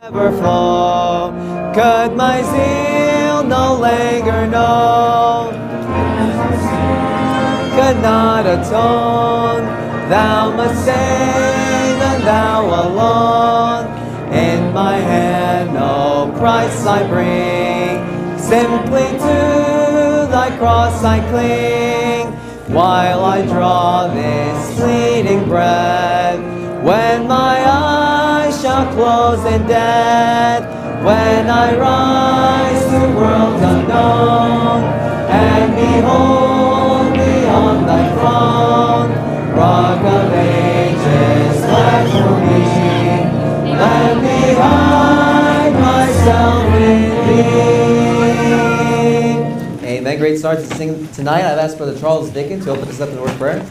ever flow. Could my zeal no longer know? Could not atone. Thou must save, and thou alone. In my hand, O Christ, I bring. Simply to thy cross I cling, while I draw this fleeting breath. When my eyes shall close in death, when I rise to worlds unknown, and behold beyond thy throne, Rock of ages, light for me, let me hide myself in thee. Amen. Great start to sing tonight. I've asked Brother Charles Dickon to open us up in a word of prayer.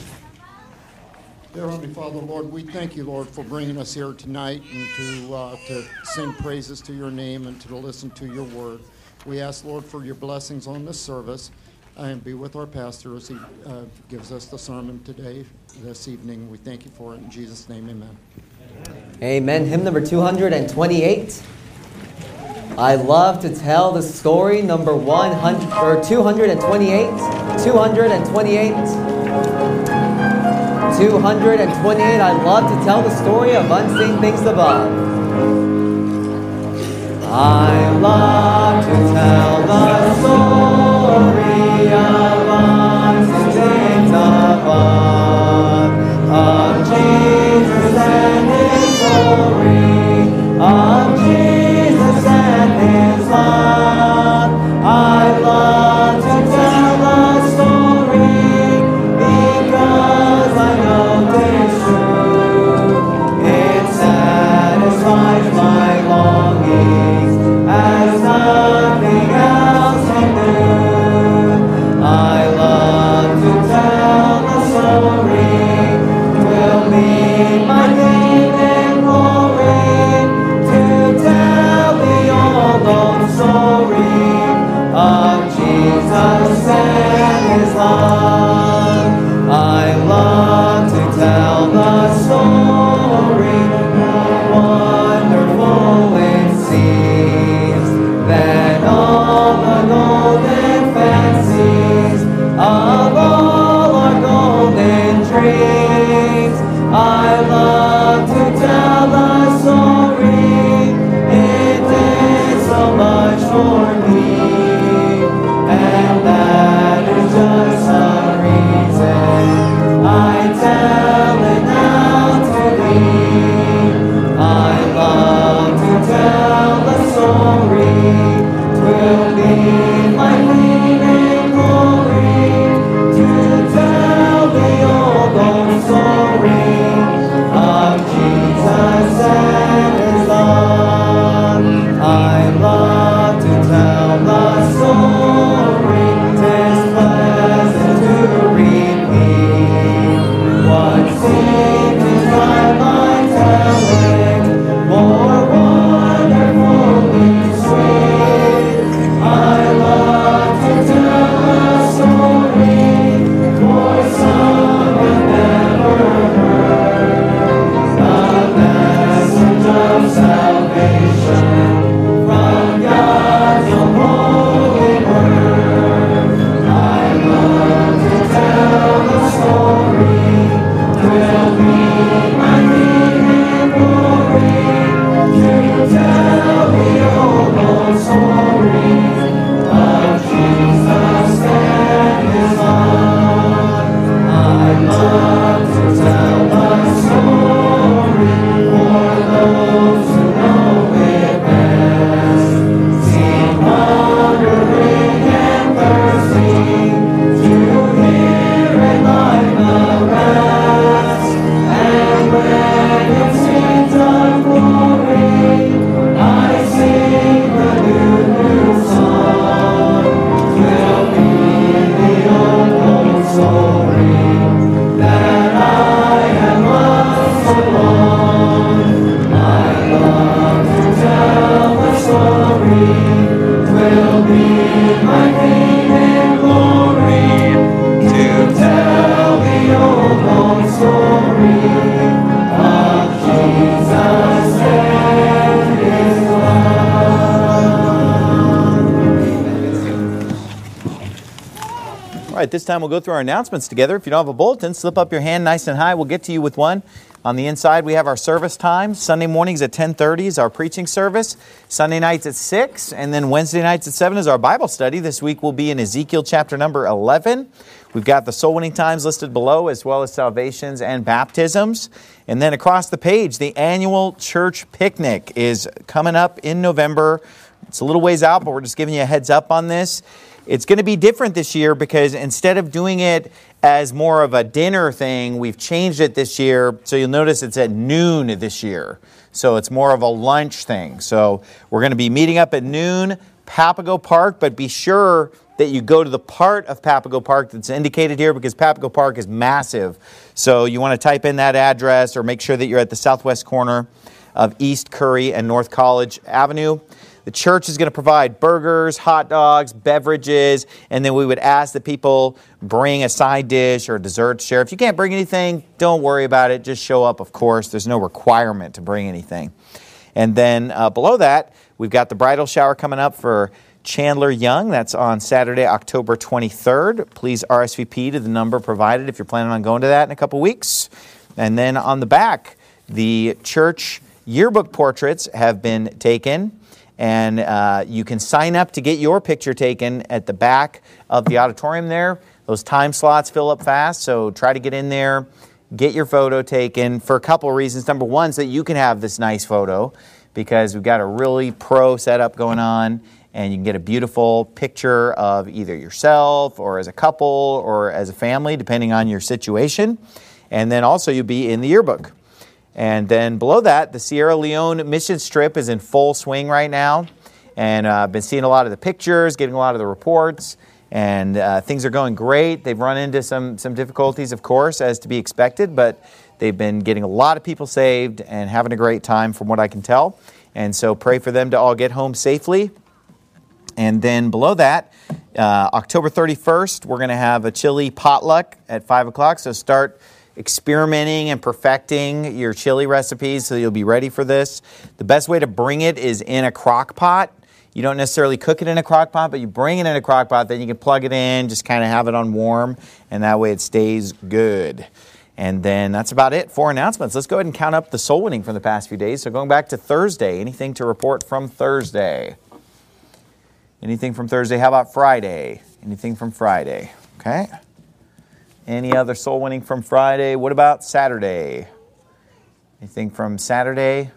Dear Heavenly Father, Lord, we thank you, Lord, for bringing us here tonight and to sing praises to your name and to listen to your word. We ask, Lord, for your blessings on this service and be with our pastor as he gives us the sermon today, this evening. We thank you for it. In Jesus' name, amen. Amen. Hymn number 228. I love to tell the story, number 100 or 228. 228. 228, I love to tell the story of unseen things above. I love to tell the story of unseen things above, of Jesus and his glory, of Jesus and his love. I love to tell the story because I know it's true. It satisfies my longings as nothing else can do. I love to tell the story, will be my theme and glory, to tell the old story of Jesus and his love. I love to tell the story, how wonderful it seems, that all the golden fancies of all our golden dreams. I love to tell the story, it did so much for me, and that is just a reason I tell it now to thee. I love to tell the story, 'twill be my theme and glory, to tell the old story of Jesus and his love. I love to tell the story, 'tis pleasant to repeat what seems inside my telling, more wonderfully sweet. I love to tell the story, for some have never heard the message of salvation from God's own holy word. I love to tell the story, 'twill be my theme and glory, to tell the old story of Jesus and his love. I love to tell the story for those who know it best, seem hungering and thirsting to hear it like the rest. And when it sings of glory, I sing the new song. 'Twill be the old story that I have loved so long. I love to tell the story, 'twill be my theme and glory, to tell the old story of Jesus and All right, this time we'll go through our announcements together. If you don't have a bulletin, slip up your hand nice and high. We'll get to you with one. On the inside, we have our service times. Sunday mornings at 10:30 is our preaching service. Sunday nights at 6, and then Wednesday nights at 7 is our Bible study. This week we'll be in Ezekiel chapter number 11. We've got the soul winning times listed below, as well as salvations and baptisms. And then across the page, the annual church picnic is coming up in November. It's a little ways out, but we're just giving you a heads up on this. It's going to be different this year because instead of doing it as more of a dinner thing, we've changed it this year. So you'll notice it's at noon this year. So it's more of a lunch thing. So we're going to be meeting up at noon, Papago Park, but be sure that you go to the part of Papago Park that's indicated here because Papago Park is massive. So you want to type in that address or make sure that you're at the southwest corner of East Curry and North College Avenue. The church is going to provide burgers, hot dogs, beverages, and then we would ask that people bring a side dish or a dessert to share. If you can't bring anything, don't worry about it. Just show up, of course. There's no requirement to bring anything. And then below that, we've got the bridal shower coming up for Chandler Young. That's on Saturday, October 23rd. Please RSVP to the number provided if you're planning on going to that in a couple weeks. And then on the back, the church yearbook portraits have been taken. And you can sign up to get your picture taken at the back of the auditorium there. Those time slots fill up fast, so try to get in there, get your photo taken for a couple of reasons. Number one, so that you can have this nice photo because we've got a really pro setup going on, and you can get a beautiful picture of either yourself or as a couple or as a family, depending on your situation. And then also you'll be in the yearbook. And then below that, the Sierra Leone mission trip is in full swing right now. And I've been seeing a lot of the pictures, getting a lot of the reports, and things are going great. They've run into some difficulties, of course, as to be expected, but they've been getting a lot of people saved and having a great time from what I can tell. And so pray for them to all get home safely. And then below that, October 31st, we're going to have a chili potluck at 5 o'clock. So start experimenting and perfecting your chili recipes so you'll be ready for this. The best way to bring it is in a crock pot. You don't necessarily cook it in a crock pot, but you bring it in a crock pot, then you can plug it in, just kind of have it on warm, and that way it stays good. And then that's about it for announcements. Let's go ahead and count up the soul winning from the past few days. So going back to Thursday, anything to report from Thursday? Anything from Thursday? How about Friday? Anything from Friday? Okay. Any other soul winning from Friday? What about Saturday? Anything from Saturday?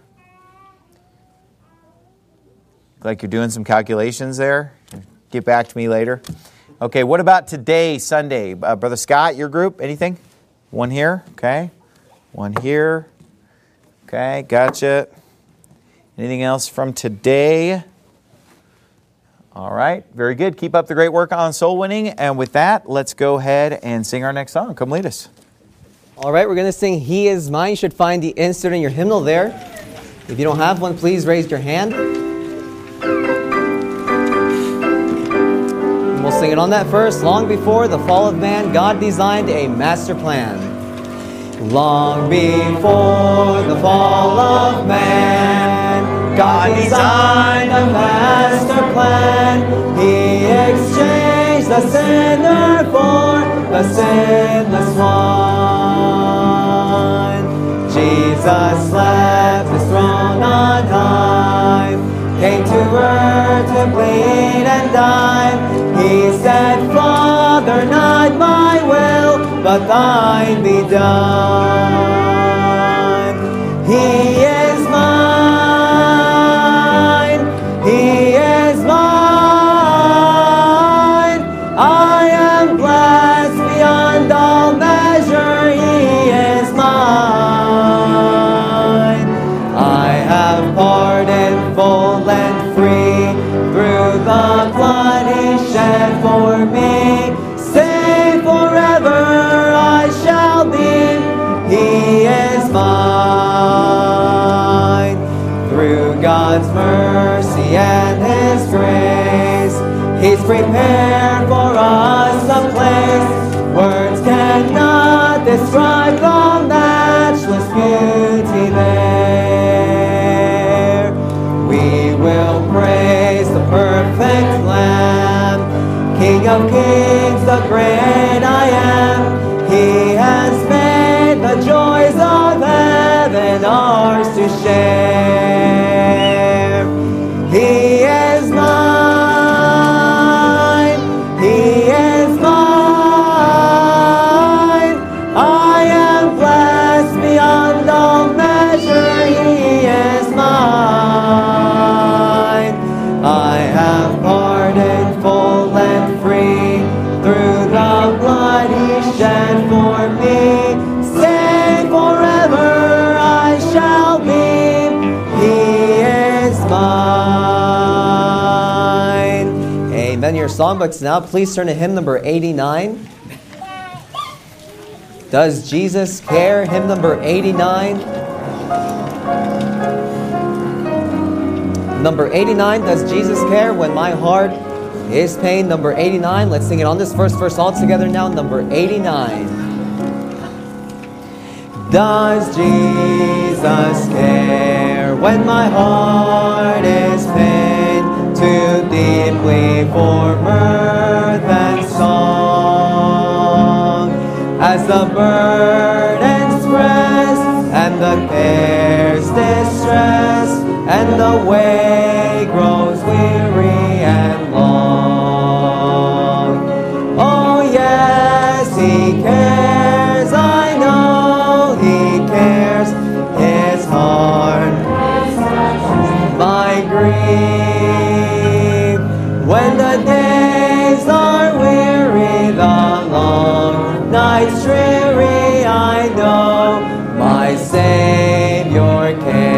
Like you're doing some calculations there? Get back to me later. Okay, what about today, Sunday? Brother Scott, your group, anything? One here, okay. One here. Okay, gotcha. Anything else from today? All right, very good. Keep up the great work on soul winning. And with that, let's go ahead and sing our next song. Come lead us. All right, we're going to sing He Is Mine. You should find the insert in your hymnal there. If you don't have one, please raise your hand. And we'll sing it on that first. Long before the fall of man, God designed a master plan. Long before the fall of man, God designed a master plan. He exchanged the sinner for the sinless one. Jesus left His throne on high, came to earth to bleed and die. He said, Father, not my will, but thine be done. He is mine. He is mine. I am blessed beyond all measure. He is mine. I have pardon full and free through the blood He shed for me. Saved forever I shall be. He is mine. Through God's mercy and His grace, He's prepared for us a place. Words cannot describe the matchless beauty there. We will praise the perfect Lamb, King of Kings, the great I am. He has made the joys of heaven ours to share. He is mine. He is mine. I am blessed beyond all measure. He is mine. I have pardon full and free through the blood He shed for me. Say forever I shall be. He is mine. Amen. Your songbooks now. Please turn to hymn number 89. Does Jesus Care? Hymn number 89. Number 89, Does Jesus Care When My Heart Is Pain? Number 89. Let's sing it on this first verse all together now. Number 89. Does Jesus care when my heart is pained too deeply for mirth and song? As the burdens press and the cares distress and the way grows weary and long. Oh yes, He cares, I know He cares. His heart my grief. When the days are weary, the long nights dreary, I know my Savior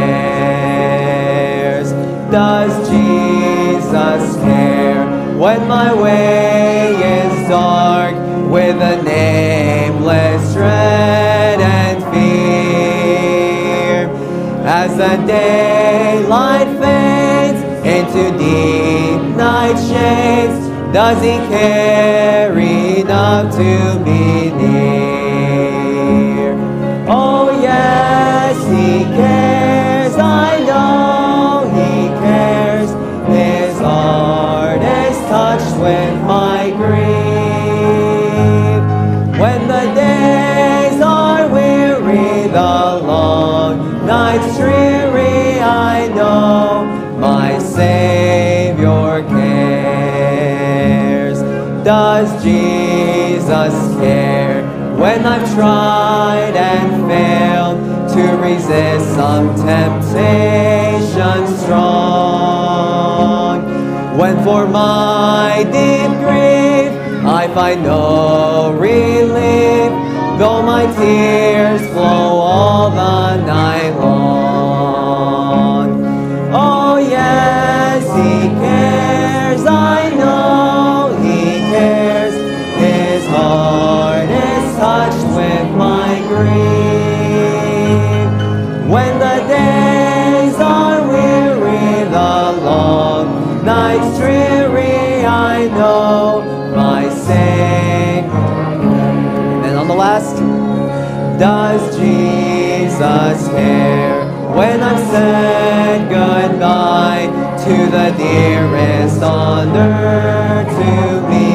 cares. Does Jesus care when my way is dark with a nameless dread and fear? As the daylight fades into deep night shades, does He care enough to be near? Oh yes, He cares, I know He cares. His heart is touched with my grief. When the days are weary, the long nights dreary, I know my Savior cares. Does Jesus care when I've tried and failed to resist some temptation strong? When for my deep grief I find no relief, though my tears flow all the night long. Oh yes, He cares, I know He cares. His heart is touched with my grief. When the days are weary, the long nights dreary, I know my Savior. And on the last, does Jesus care when I've said goodbye to the dearest on earth to me?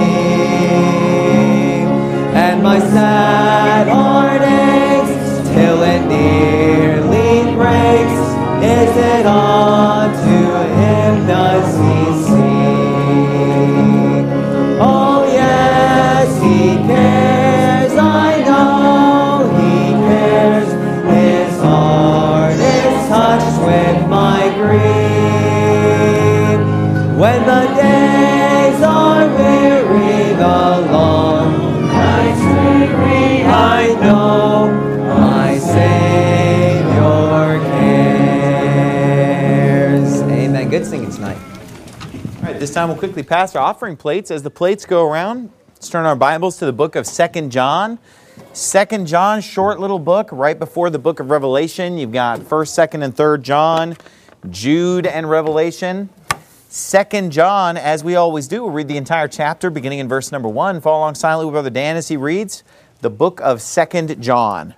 And my sad heart aches till it nearly breaks. Is it all to Him does He see? Oh yes, He cares, I know He cares. His heart is touched with my grief. When the days are weary, the long nights weary, I know my Savior cares. Amen. Good singing tonight. All right, this time we'll quickly pass our offering plates. As the plates go around, let's turn our Bibles to the book of 2 John. 2 John, short little book, right before the book of Revelation. You've got 1st, 2nd, and 3rd John, Jude, and Revelation. 2 John, as we always do, we'll read the entire chapter beginning in verse number 1. Follow along silently with Brother Dan as he reads the book of 2 John.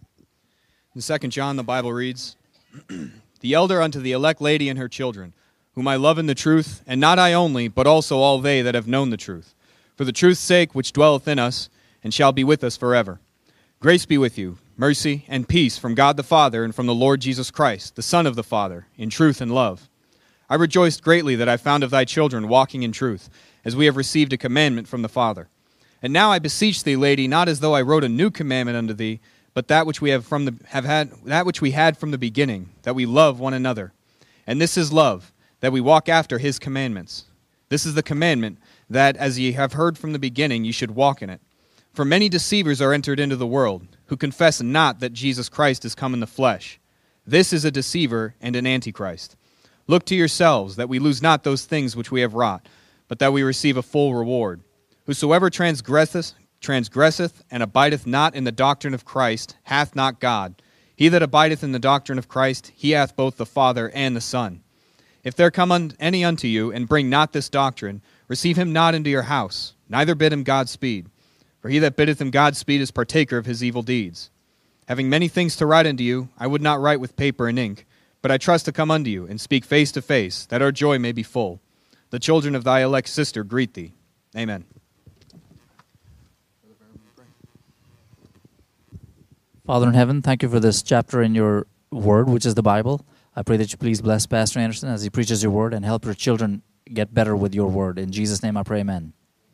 In 2 John, the Bible reads, The elder unto the elect lady and her children, whom I love in the truth, and not I only, but also all they that have known the truth. For the truth's sake which dwelleth in us, and shall be with us forever. Grace be with you, mercy and peace from God the Father and from the Lord Jesus Christ, the Son of the Father, in truth and love. I rejoiced greatly that I found of thy children walking in truth, as we have received a commandment from the Father. And now I beseech thee, lady, not as though I wrote a new commandment unto thee, but that which we had from the beginning, that we love one another. And this is love, that we walk after his commandments. This is the commandment, that as ye have heard from the beginning, ye should walk in it. For many deceivers are entered into the world, who confess not that Jesus Christ is come in the flesh. This is a deceiver and an antichrist. Look to yourselves, that we lose not those things which we have wrought, but that we receive a full reward. Whosoever transgresseth and abideth not in the doctrine of Christ hath not God. He that abideth in the doctrine of Christ, he hath both the Father and the Son. If there come any unto you, and bring not this doctrine, receive him not into your house, neither bid him Godspeed. For he that biddeth him Godspeed is partaker of his evil deeds. Having many things to write unto you, I would not write with paper and ink, but I trust to come unto you, and speak face to face, that our joy may be full. The children of thy elect sister greet thee. Amen. Father in heaven, thank you for this chapter in your word, which is the Bible. I pray that you please bless Pastor Anderson as he preaches your word and help your children get better with your word. In Jesus' name I pray, amen.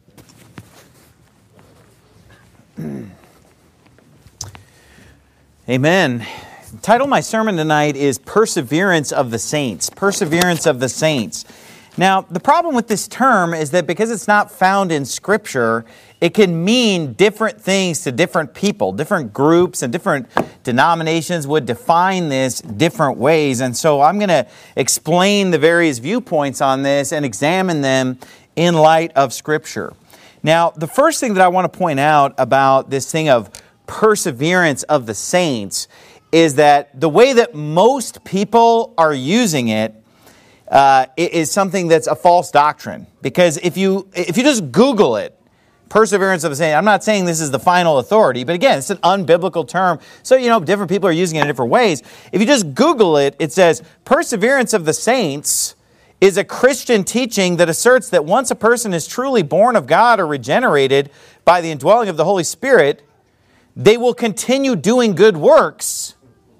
Amen. The title of my sermon tonight is Perseverance of the Saints. Perseverance of the Saints. Now, the problem with this term is that because it's not found in Scripture, it can mean different things to different people. Different groups and different denominations would define this different ways. And so I'm going to explain the various viewpoints on this and examine them in light of Scripture. Now, the first thing that I want to point out about this thing of perseverance of the saints is that the way that most people are using it is something that's a false doctrine. Because if you just Google it, perseverance of the saints, I'm not saying this is the final authority, but again, it's an unbiblical term. So, different people are using it in different ways. If you just Google it, it says, perseverance of the saints is a Christian teaching that asserts that once a person is truly born of God or regenerated by the indwelling of the Holy Spirit, they will continue doing good works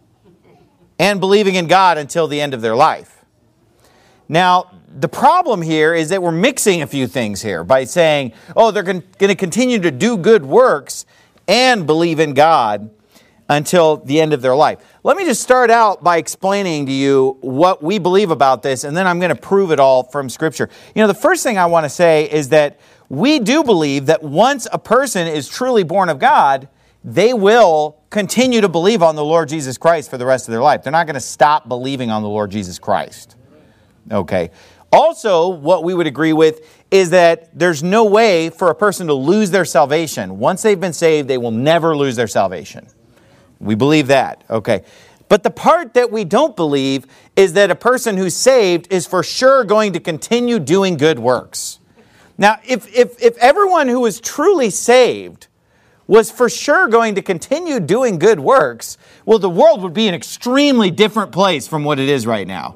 and believing in God until the end of their life. Now, the problem here is that we're mixing a few things here by saying, they're going to continue to do good works and believe in God until the end of their life. Let me just start out by explaining to you what we believe about this, and then I'm going to prove it all from Scripture. The first thing I want to say is that we do believe that once a person is truly born of God, they will continue to believe on the Lord Jesus Christ for the rest of their life. They're not going to stop believing on the Lord Jesus Christ. Okay. Also, what we would agree with is that there's no way for a person to lose their salvation. Once they've been saved, they will never lose their salvation. We believe that. Okay. But the part that we don't believe is that a person who's saved is for sure going to continue doing good works. Now, if everyone who is truly saved was for sure going to continue doing good works, well, the world would be an extremely different place from what it is right now.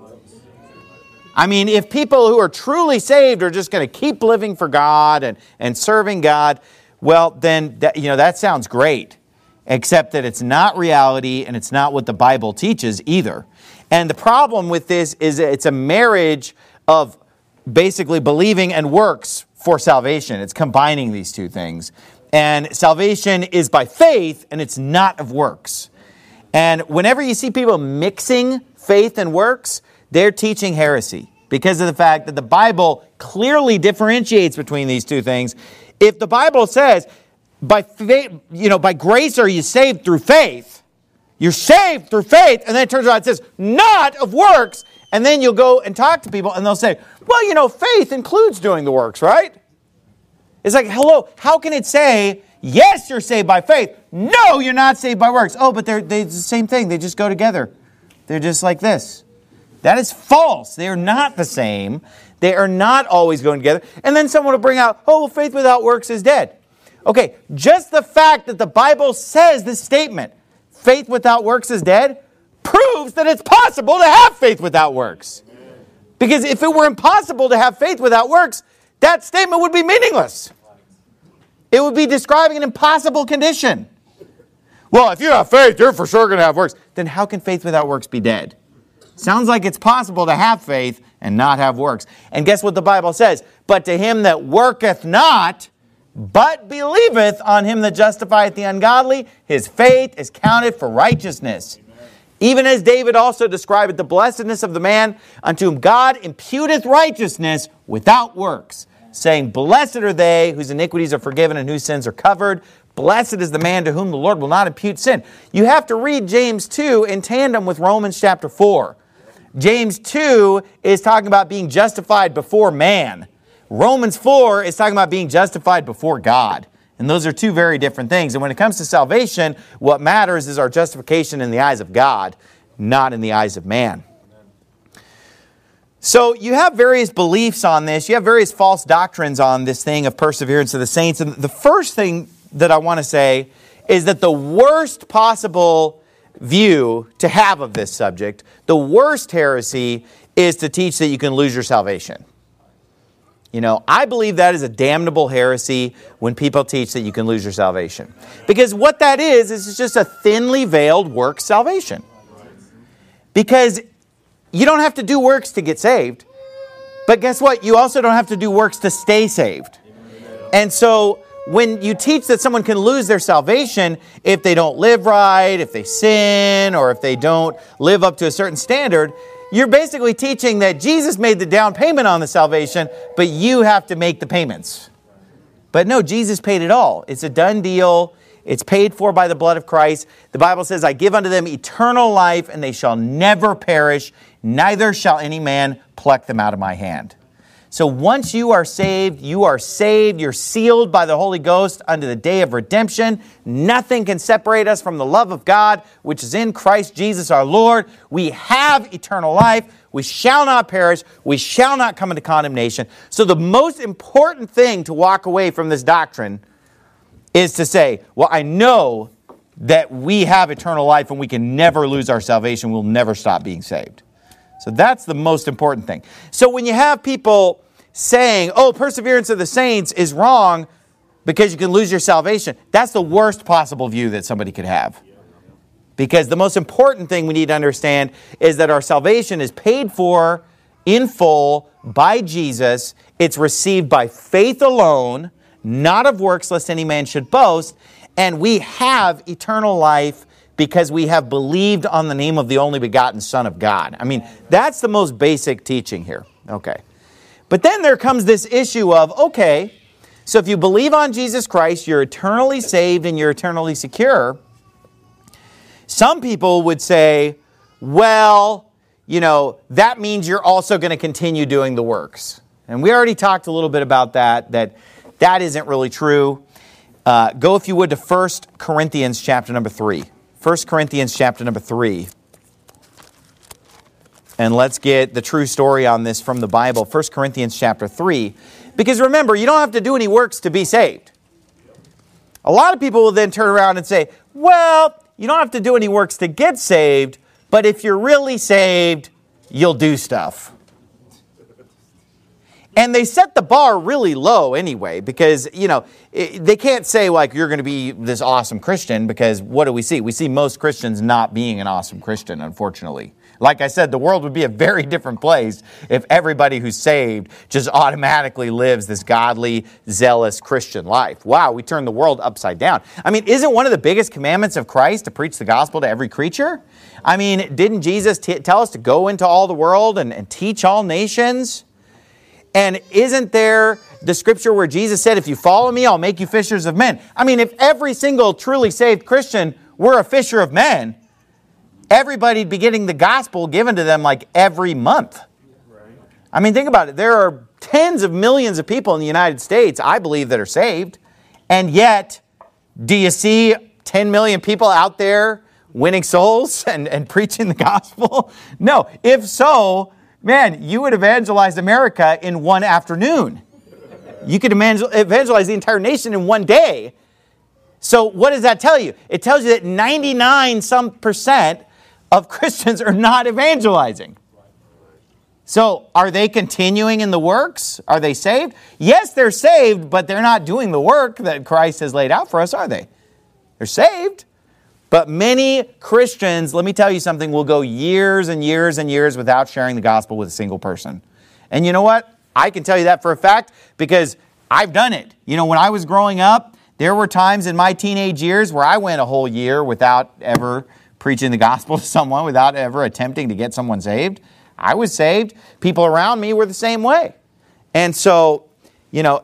I mean, if people who are truly saved are just going to keep living for God and serving God, well, then that sounds great. Except that it's not reality and it's not what the Bible teaches either. And the problem with this is it's a marriage of basically believing and works for salvation. It's combining these two things. And salvation is by faith and it's not of works. And whenever you see people mixing faith and works, they're teaching heresy because of the fact that the Bible clearly differentiates between these two things. If the Bible says, by faith, by grace are you saved through faith. You're saved through faith. And then it turns around and says, not of works. And then you'll go and talk to people and they'll say, well, faith includes doing the works, right? It's like, hello, how can it say, yes, you're saved by faith. No, you're not saved by works. Oh, but they're the same thing. They just go together. They're just like this. That is false. They are not the same. They are not always going together. And then someone will bring out, faith without works is dead. Okay, just the fact that the Bible says this statement, faith without works is dead, proves that it's possible to have faith without works. Because if it were impossible to have faith without works, that statement would be meaningless. It would be describing an impossible condition. Well, if you have faith, you're for sure going to have works. Then how can faith without works be dead? Sounds like it's possible to have faith and not have works. And guess what the Bible says? But to him that worketh not, but believeth on him that justifieth the ungodly, his faith is counted for righteousness. Even as David also described the blessedness of the man unto whom God imputeth righteousness without works, saying, blessed are they whose iniquities are forgiven and whose sins are covered. Blessed is the man to whom the Lord will not impute sin. You have to read James 2 in tandem with Romans chapter 4. James 2 is talking about being justified before man. Romans 4 is talking about being justified before God. And those are two very different things. And when it comes to salvation, what matters is our justification in the eyes of God, not in the eyes of man. So you have various beliefs on this. You have various false doctrines on this thing of perseverance of the saints. And the first thing that I want to say is that the worst possible view to have of this subject, the worst heresy, is to teach that you can lose your salvation. You know, I believe that is a damnable heresy when people teach that you can lose your salvation. Because what that is it's just a thinly veiled work salvation. Because you don't have to do works to get saved. But guess what? You also don't have to do works to stay saved. And so when you teach that someone can lose their salvation if they don't live right, if they sin, or if they don't live up to a certain standard, you're basically teaching that Jesus made the down payment on the salvation, but you have to make the payments. But no, Jesus paid it all. It's a done deal. It's paid for by the blood of Christ. The Bible says, I give unto them eternal life, and they shall never perish, neither shall any man pluck them out of my hand. So once you are saved, you're sealed by the Holy Ghost unto the day of redemption. Nothing can separate us from the love of God, which is in Christ Jesus our Lord. We have eternal life. We shall not perish. We shall not come into condemnation. So the most important thing to walk away from this doctrine is to say, well, I know that we have eternal life and we can never lose our salvation. We'll never stop being saved. So that's the most important thing. So when you have people saying, oh, perseverance of the saints is wrong because you can lose your salvation, that's the worst possible view that somebody could have. Because the most important thing we need to understand is that our salvation is paid for in full by Jesus. It's received by faith alone, not of works, lest any man should boast. And we have eternal life because we have believed on the name of the only begotten Son of God. I mean, that's the most basic teaching here. Okay. But then there comes this issue of, okay, so if you believe on Jesus Christ, you're eternally saved and you're eternally secure. Some people would say, well, you know, that means you're also going to continue doing the works. And we already talked a little bit about that isn't really true. Go, if you would, to 1 Corinthians chapter number 3. 1 Corinthians chapter number 3. And let's get the true story on this from the Bible. 1 Corinthians chapter 3. Because remember, you don't have to do any works to be saved. A lot of people will then turn around and say, well, you don't have to do any works to get saved, but if you're really saved, you'll do stuff. And they set the bar really low anyway, because, you know, they can't say, like, you're going to be this awesome Christian, because what do we see? We see most Christians not being an awesome Christian, unfortunately. Like I said, the world would be a very different place if everybody who's saved just automatically lives this godly, zealous Christian life. Wow, we turned the world upside down. I mean, isn't one of the biggest commandments of Christ to preach the gospel to every creature? I mean, didn't Jesus tell us to go into all the world and teach all nations? And isn't there the scripture where Jesus said, if you follow me, I'll make you fishers of men? I mean, if every single truly saved Christian were a fisher of men, everybody'd be getting the gospel given to them like every month. I mean, think about it. There are tens of millions of people in the United States, I believe, that are saved. And yet, do you see 10 million people out there winning souls and preaching the gospel? No. If so, man, you would evangelize America in one afternoon. You could evangelize the entire nation in one day. So what does that tell you? It tells you that 99% of Christians are not evangelizing. So are they continuing in the works? Are they saved? Yes, they're saved, but they're not doing the work that Christ has laid out for us, are they? They're saved. But many Christians, let me tell you something, will go years and years and years without sharing the gospel with a single person. And you know what? I can tell you that for a fact because I've done it. You know, when I was growing up, there were times in my teenage years where I went a whole year without ever preaching the gospel to someone, without ever attempting to get someone saved. I was saved. People around me were the same way. And so, you know,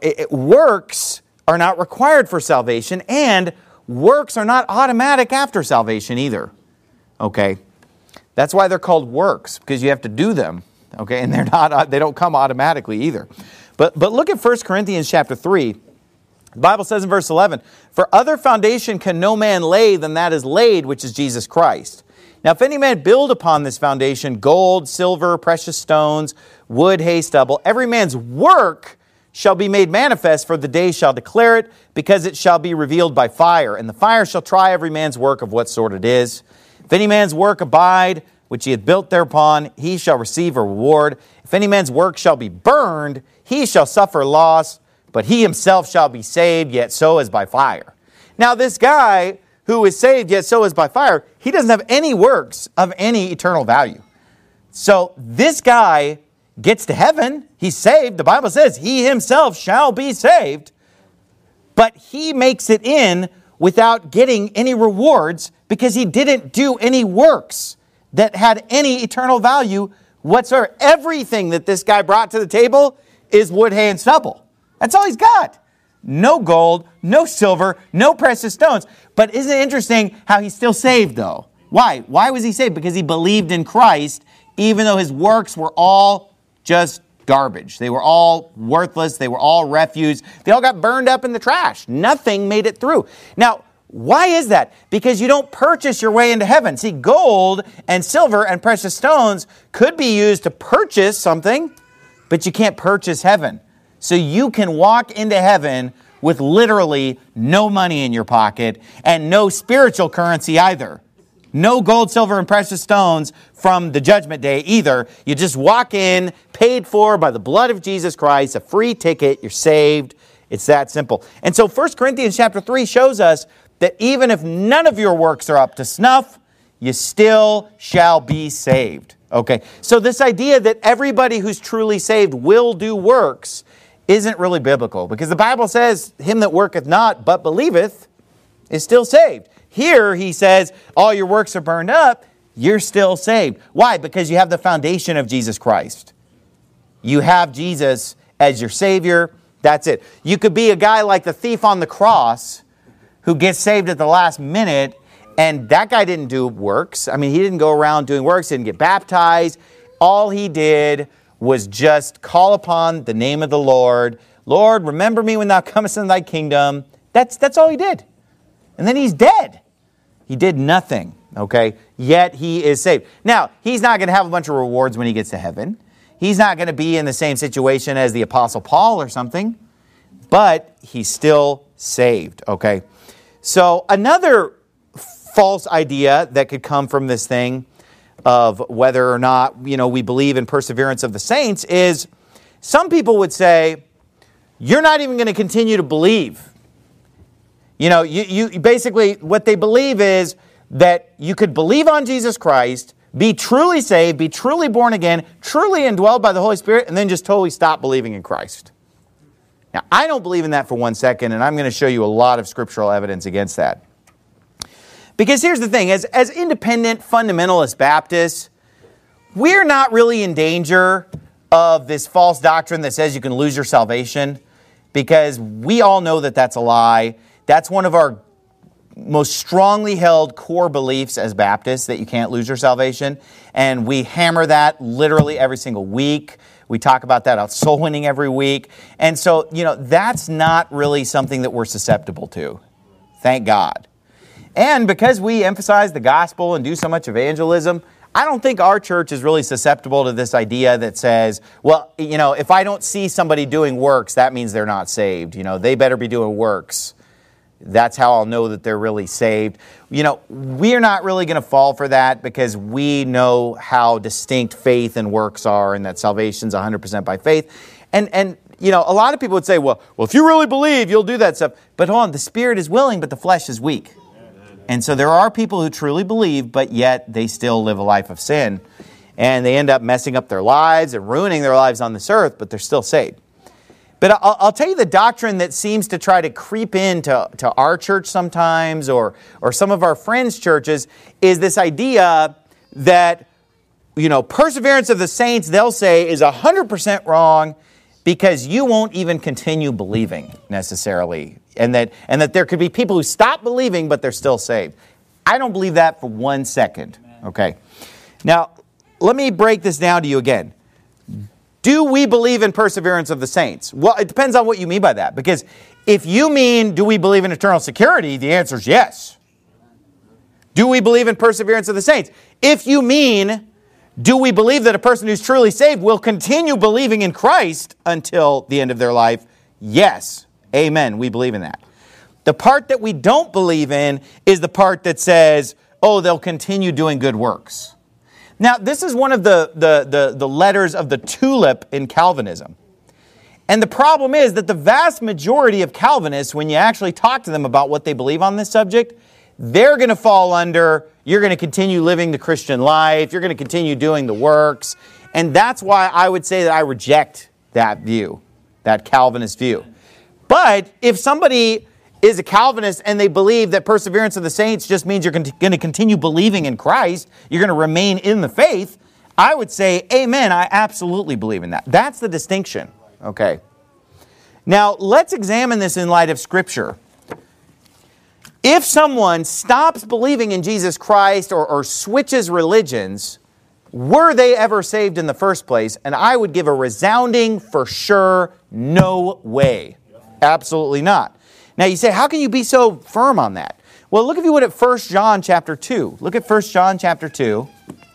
works are not required for salvation, and works are not automatic after salvation either. Okay? That's why they're called works, because you have to do them. Okay? And they don't come automatically either. But look at 1 Corinthians chapter 3. The Bible says in verse 11, "For other foundation can no man lay than that is laid, which is Jesus Christ. Now if any man build upon this foundation gold, silver, precious stones, wood, hay, stubble, every man's work shall be made manifest, for the day shall declare it, because it shall be revealed by fire. And the fire shall try every man's work of what sort it is. If any man's work abide, which he hath built thereupon, he shall receive a reward. If any man's work shall be burned, he shall suffer loss, but he himself shall be saved, yet so as by fire." Now this guy who is saved, yet so as by fire, he doesn't have any works of any eternal value. So this guy gets to heaven, he's saved. The Bible says he himself shall be saved, but he makes it in without getting any rewards because he didn't do any works that had any eternal value whatsoever. Everything that this guy brought to the table is wood, hay, and stubble. That's all he's got. No gold, no silver, no precious stones. But isn't it interesting how he's still saved though? Why? Why was he saved? Because he believed in Christ, even though his works were all just garbage. They were all worthless. They were all refuse. They all got burned up in the trash. Nothing made it through. Now, why is that? Because you don't purchase your way into heaven. See, gold and silver and precious stones could be used to purchase something, but you can't purchase heaven. So you can walk into heaven with literally no money in your pocket and no spiritual currency either. No gold, silver, and precious stones from the judgment day either. You just walk in, paid for by the blood of Jesus Christ, a free ticket, you're saved. It's that simple. And so 1 Corinthians chapter 3 shows us that even if none of your works are up to snuff, you still shall be saved. Okay, so this idea that everybody who's truly saved will do works isn't really biblical, because the Bible says, "Him that worketh not but believeth is still saved." Here he says, all your works are burned up, you're still saved. Why? Because you have the foundation of Jesus Christ. You have Jesus as your Savior. That's it. You could be a guy like the thief on the cross who gets saved at the last minute, and that guy didn't do works. I mean, he didn't go around doing works, didn't get baptized. All he did was just call upon the name of the Lord. "Lord, remember me when thou comest in thy kingdom." That's all he did. And then he's dead. He did nothing, okay? Yet he is saved. Now, he's not going to have a bunch of rewards when he gets to heaven. He's not going to be in the same situation as the Apostle Paul or something, but he's still saved, okay? So another false idea that could come from this thing of whether or not, we believe in perseverance of the saints is some people would say, you're not even going to continue to believe. You basically, what they believe is that you could believe on Jesus Christ, be truly saved, be truly born again, truly indwelled by the Holy Spirit, and then just totally stop believing in Christ. Now, I don't believe in that for 1 second, and I'm going to show you a lot of scriptural evidence against that. Because here's the thing, as independent fundamentalist Baptists, we're not really in danger of this false doctrine that says you can lose your salvation, because we all know that that's a lie. That's one of our most strongly held core beliefs as Baptists, that you can't lose your salvation. And we hammer that literally every single week. We talk about that out soul winning every week. And so, that's not really something that we're susceptible to. Thank God. And because we emphasize the gospel and do so much evangelism, I don't think our church is really susceptible to this idea that says, well, if I don't see somebody doing works, that means they're not saved. They better be doing works. That's how I'll know that they're really saved. You know, we're not really going to fall for that because we know how distinct faith and works are and that salvation's 100% by faith. And you know, a lot of people would say, well, if you really believe, you'll do that stuff. But hold on, the spirit is willing, but the flesh is weak. And so there are people who truly believe, but yet they still live a life of sin. And they end up messing up their lives and ruining their lives on this earth, but they're still saved. But I'll tell you the doctrine that seems to try to creep into our church sometimes or some of our friends' churches is this idea that, you know, perseverance of the saints, they'll say, is 100% wrong because you won't even continue believing necessarily. And that there could be people who stop believing, but they're still saved. I don't believe that for 1 second. Okay. Now, let me break this down to you again. Do we believe in perseverance of the saints? Well, it depends on what you mean by that. Because if you mean, do we believe in eternal security? The answer is yes. Do we believe in perseverance of the saints? If you mean, do we believe that a person who's truly saved will continue believing in Christ until the end of their life? Yes. Amen. We believe in that. The part that we don't believe in is the part that says, oh, they'll continue doing good works. Now, this is one of the letters of the tulip in Calvinism. And the problem is that the vast majority of Calvinists, when you actually talk to them about what they believe on this subject, they're going to fall under, you're going to continue living the Christian life, you're going to continue doing the works. And that's why I would say that I reject that view, that Calvinist view. But if somebody is a Calvinist and they believe that perseverance of the saints just means you're going to continue believing in Christ, you're going to remain in the faith, I would say, amen, I absolutely believe in that. That's the distinction. Okay. Now, let's examine this in light of Scripture. If someone stops believing in Jesus Christ or switches religions, were they ever saved in the first place? And I would give a resounding, for sure, no way. Absolutely not. Now you say, how can you be so firm on that? Well, look if you would at 1 John chapter 2. Look at 1 John chapter 2.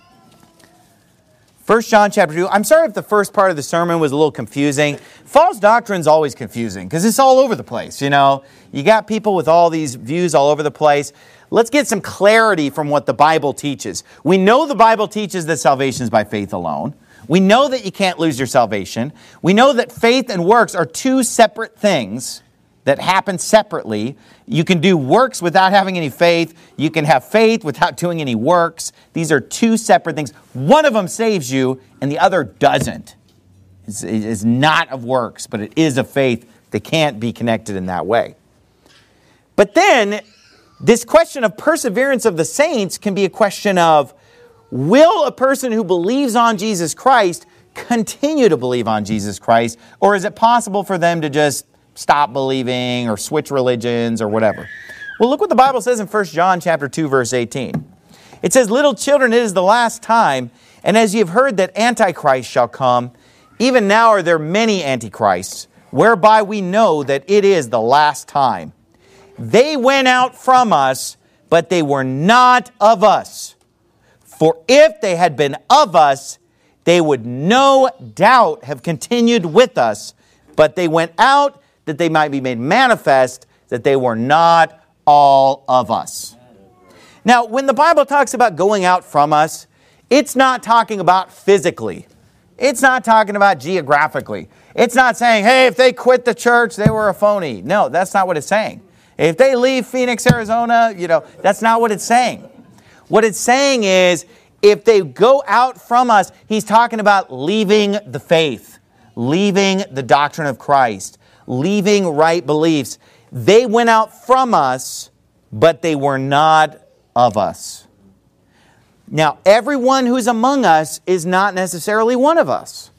1 John chapter 2. I'm sorry if the first part of the sermon was a little confusing. False doctrine is always confusing because it's all over the place, you know. You got people with all these views all over the place. Let's get some clarity from what the Bible teaches. We know the Bible teaches that salvation is by faith alone. We know that you can't lose your salvation. We know that faith and works are two separate things that happen separately. You can do works without having any faith. You can have faith without doing any works. These are two separate things. One of them saves you and the other doesn't. It is not of works, but it is of faith. They can't be connected in that way. But then, this question of perseverance of the saints can be a question of, will a person who believes on Jesus Christ continue to believe on Jesus Christ? Or is it possible for them to just stop believing or switch religions or whatever? Well, look what the Bible says in 1 John chapter 2, verse 18. It says, little children, it is the last time, and as ye have heard that Antichrist shall come, even now are there many antichrists, whereby we know that it is the last time. They went out from us, but they were not of us. For if they had been of us, they would no doubt have continued with us, but they went out that they might be made manifest that they were not all of us. Now, when the Bible talks about going out from us, it's not talking about physically. It's not talking about geographically. It's not saying, hey, if they quit the church, they were a phony. No, that's not what it's saying. If they leave Phoenix, Arizona, that's not what it's saying. What it's saying is, if they go out from us, he's talking about leaving the faith, leaving the doctrine of Christ, leaving right beliefs. They went out from us, but they were not of us. Now, everyone who's among us is not necessarily one of us.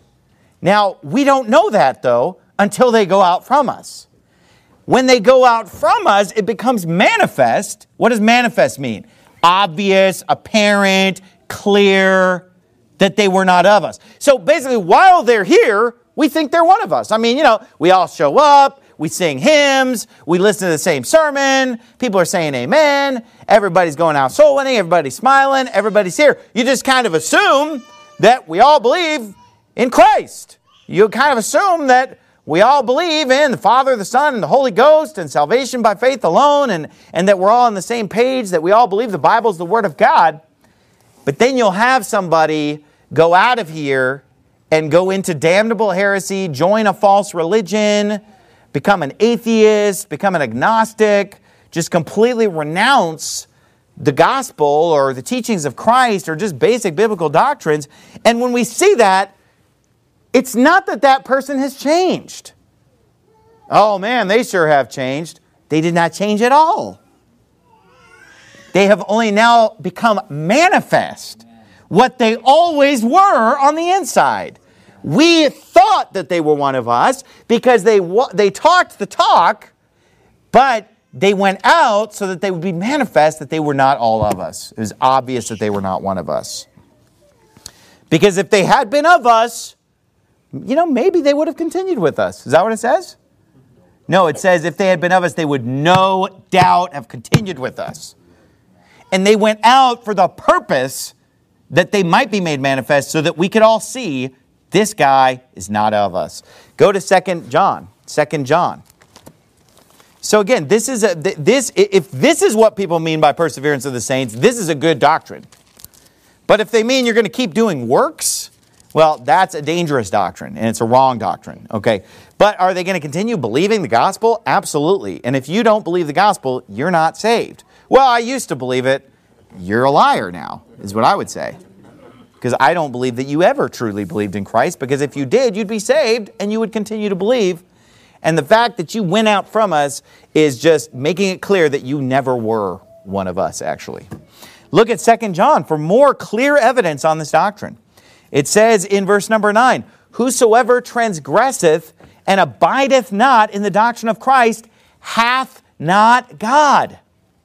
Now, we don't know that, though, until they go out from us. When they go out from us, it becomes manifest. What does manifest mean? Obvious, apparent, clear, that they were not of us. So basically, while they're here, we think they're one of us. I mean, we all show up, we sing hymns, we listen to the same sermon, people are saying amen, everybody's going out soul winning, everybody's smiling, everybody's here. You just kind of assume that we all believe in Christ. You kind of assume that we all believe in the Father, the Son, and the Holy Ghost, and salvation by faith alone, and that we're all on the same page, that we all believe the Bible is the Word of God. But then you'll have somebody go out of here and go into damnable heresy, join a false religion, become an atheist, become an agnostic, just completely renounce the gospel or the teachings of Christ or just basic biblical doctrines. And when we see that, it's not that that person has changed. Oh man, they sure have changed. They did not change at all. They have only now become manifest what they always were on the inside. We thought that they were one of us because they talked the talk, but they went out so that they would be manifest that they were not all of us. It was obvious that they were not one of us. Because if they had been of us, maybe they would have continued with us. Is that what it says? No, it says if they had been of us, they would no doubt have continued with us. And they went out for the purpose that they might be made manifest so that we could all see this guy is not of us. Go to 2 John. 2 John. So again, if this is what people mean by perseverance of the saints, this is a good doctrine. But if they mean you're going to keep doing works, well, that's a dangerous doctrine, and it's a wrong doctrine. Okay, but are they going to continue believing the gospel? Absolutely. And if you don't believe the gospel, you're not saved. Well, I used to believe it. You're a liar now, is what I would say. Because I don't believe that you ever truly believed in Christ, because if you did, you'd be saved and you would continue to believe. And the fact that you went out from us is just making it clear that you never were one of us, actually. Look at 2 John for more clear evidence on this doctrine. It says in verse number 9, whosoever transgresseth and abideth not in the doctrine of Christ hath not God.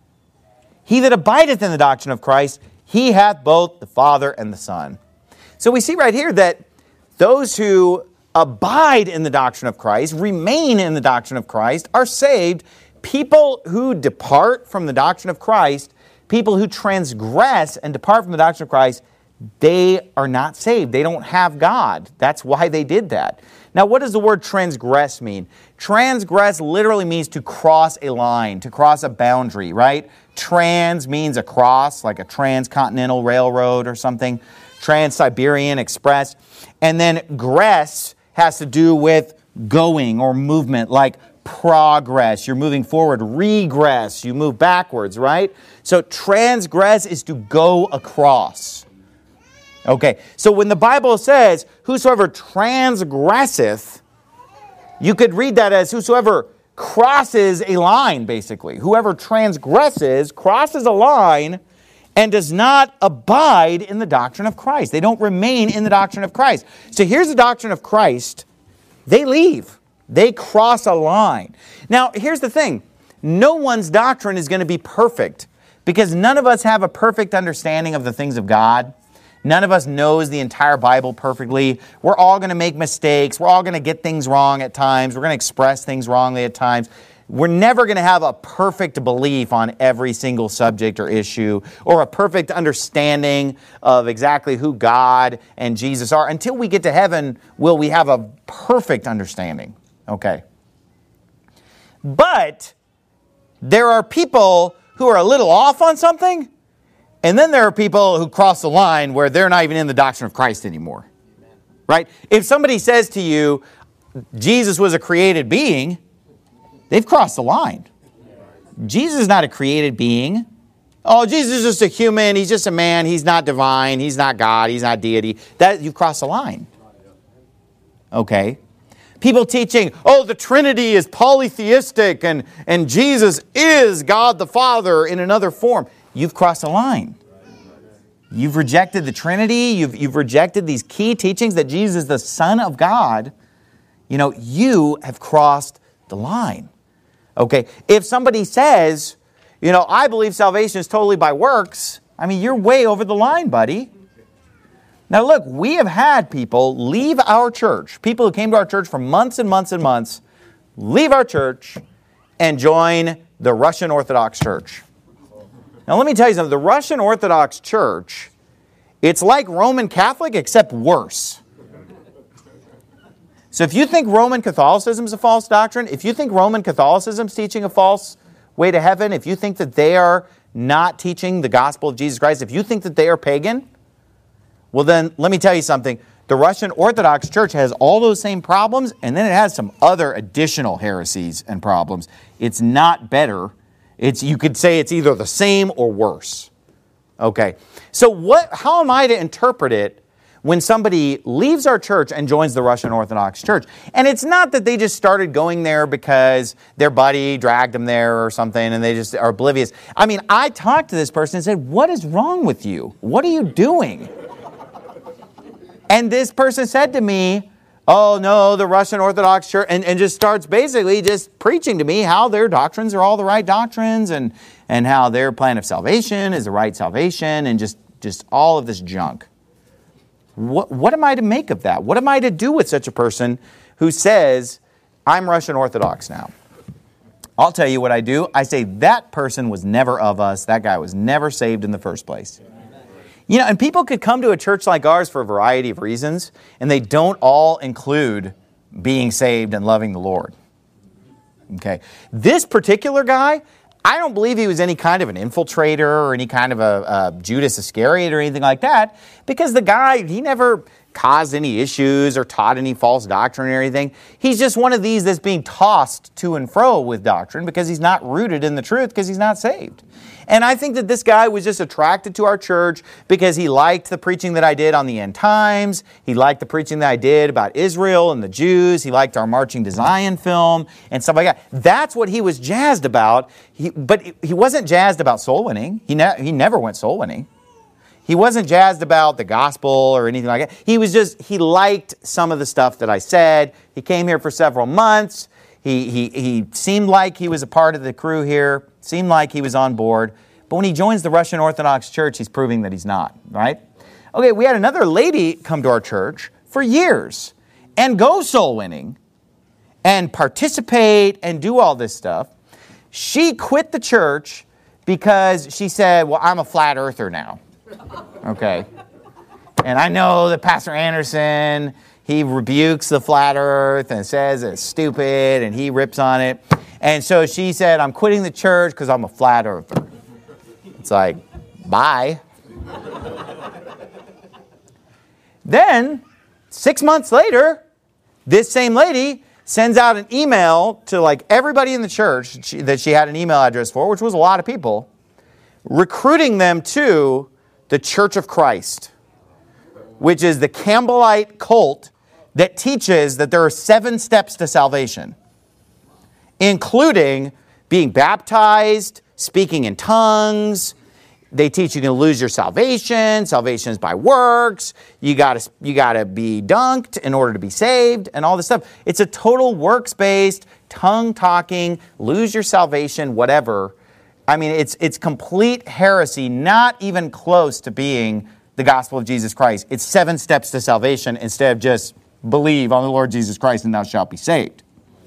He that abideth in the doctrine of Christ, he hath both the Father and the Son. So we see right here that those who abide in the doctrine of Christ, remain in the doctrine of Christ, are saved. People who depart from the doctrine of Christ, people who transgress and depart from the doctrine of Christ, they are not saved. They don't have God. That's why they did that. Now, what does the word transgress mean? Transgress literally means to cross a line, to cross a boundary, right? Trans means across, like a transcontinental railroad or something. Trans-Siberian Express. And then gress has to do with going or movement, like progress. You're moving forward. Regress, you move backwards, right? So transgress is to go across. Okay, so when the Bible says, whosoever transgresseth, you could read that as whosoever crosses a line, basically. Whoever transgresses, crosses a line, and does not abide in the doctrine of Christ. They don't remain in the doctrine of Christ. So here's the doctrine of Christ. They leave. They cross a line. Now, here's the thing. No one's doctrine is going to be perfect, because none of us have a perfect understanding of the things of God. None of us knows the entire Bible perfectly. We're all going to make mistakes. We're all going to get things wrong at times. We're going to express things wrongly at times. We're never going to have a perfect belief on every single subject or issue, or a perfect understanding of exactly who God and Jesus are. Until we get to heaven, will we have a perfect understanding. Okay. But there are people who are a little off on something, and then there are people who cross the line where they're not even in the doctrine of Christ anymore. Right? If somebody says to you, Jesus was a created being, they've crossed the line. Jesus is not a created being. Oh, Jesus is just a human. He's just a man. He's not divine. He's not God. He's not deity. That you've crossed the line. Okay. People teaching, oh, the Trinity is polytheistic and Jesus is God the Father in another form. You've crossed a line. You've rejected the Trinity. You've rejected these key teachings that Jesus is the Son of God. You have crossed the line. Okay, if somebody says, I believe salvation is totally by works, you're way over the line, buddy. Now look, we have had people leave our church, people who came to our church for months and months and months, leave our church and join the Russian Orthodox Church. Now let me tell you something, the Russian Orthodox Church, it's like Roman Catholic except worse. So if you think Roman Catholicism is a false doctrine, if you think Roman Catholicism is teaching a false way to heaven, if you think that they are not teaching the gospel of Jesus Christ, if you think that they are pagan, well then, let me tell you something. The Russian Orthodox Church has all those same problems, and then it has some other additional heresies and problems. It's not better. You could say it's either the same or worse. Okay, so how am I to interpret it when somebody leaves our church and joins the Russian Orthodox Church? And it's not that they just started going there because their buddy dragged them there or something and they just are oblivious. I mean, I talked to this person and said, what is wrong with you? What are you doing? And this person said to me, oh no, the Russian Orthodox Church, and just starts basically just preaching to me how their doctrines are all the right doctrines and how their plan of salvation is the right salvation and just all of this junk. What am I to make of that? What am I to do with such a person who says, I'm Russian Orthodox now? I'll tell you what I do. I say that person was never of us. That guy was never saved in the first place. You know, and people could come to a church like ours for a variety of reasons, and they don't all include being saved and loving the Lord. Okay. This particular guy, I don't believe he was any kind of an infiltrator or any kind of a Judas Iscariot or anything like that, because the guy, he never caused any issues or taught any false doctrine or anything. He's just one of these that's being tossed to and fro with doctrine because he's not rooted in the truth because he's not saved. And I think that this guy was just attracted to our church because he liked the preaching that I did on the end times. He liked the preaching that I did about Israel and the Jews. He liked our Marching to Zion film and stuff like that. That's what he was jazzed about. But he wasn't jazzed about soul winning. He never went soul winning. He wasn't jazzed about the gospel or anything like that. He liked some of the stuff that I said. He came here for several months. He seemed like he was a part of the crew here, seemed like he was on board. But when he joins the Russian Orthodox Church, he's proving that he's not, right? Okay, we had another lady come to our church for years and go soul winning and participate and do all this stuff. She quit the church because she said, well, I'm a flat earther now. Okay. And I know that Pastor Anderson, he rebukes the flat earth and says it's stupid and he rips on it. And so she said, I'm quitting the church because I'm a flat earther. It's like, bye. Then, 6 months later, this same lady sends out an email to like everybody in the church that she had an email address for, which was a lot of people, recruiting them to the Church of Christ, which is the Campbellite cult that teaches that there are 7 steps to salvation, including being baptized, speaking in tongues. They teach you can lose your salvation. Salvation is by works. You gotta be dunked in order to be saved, and all this stuff. It's a total works-based, tongue-talking, lose your salvation, whatever. I mean, it's complete heresy, not even close to being the gospel of Jesus Christ. It's 7 steps to salvation instead of just believe on the Lord Jesus Christ and thou shalt be saved.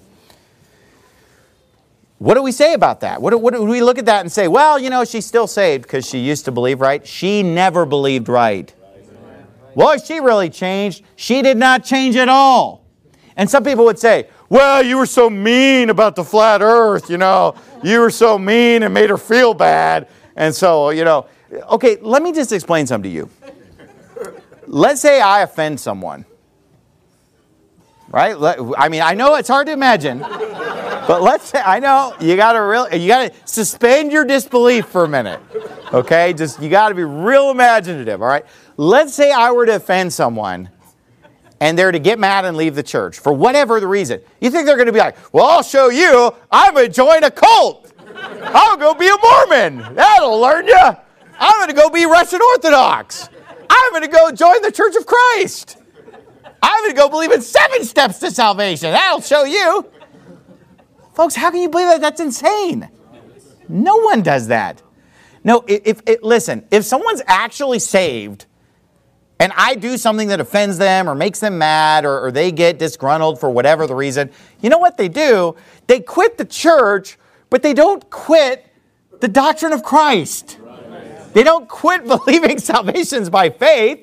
What do we say about that? What do we look at that and say, well, you know, she's still saved because she used to believe right? She never believed right. Well, she really changed. She did not change at all. And some people would say, well, you were so mean about the flat earth, you know. You were so mean and made her feel bad. And so, you know, okay, let me just explain something to you. Let's say I offend someone. Right? I mean, I know it's hard to imagine. But let's say, I know, you got to suspend your disbelief for a minute. Okay? You got to be real imaginative, all right? Let's say I were to offend someone and they're to get mad and leave the church for whatever the reason. You think they're going to be like, well, I'll show you. I'm going to join a cult. I'm going to be a Mormon. That'll learn you. I'm going to go be Russian Orthodox. I'm going to go join the Church of Christ. I'm going to go believe in 7 steps to salvation. That'll show you. Folks, how can you believe that? That's insane. No one does that. No, listen, if someone's actually saved and I do something that offends them or makes them mad or they get disgruntled for whatever the reason, you know what they do? They quit the church, but they don't quit the doctrine of Christ. They don't quit believing salvation's by faith.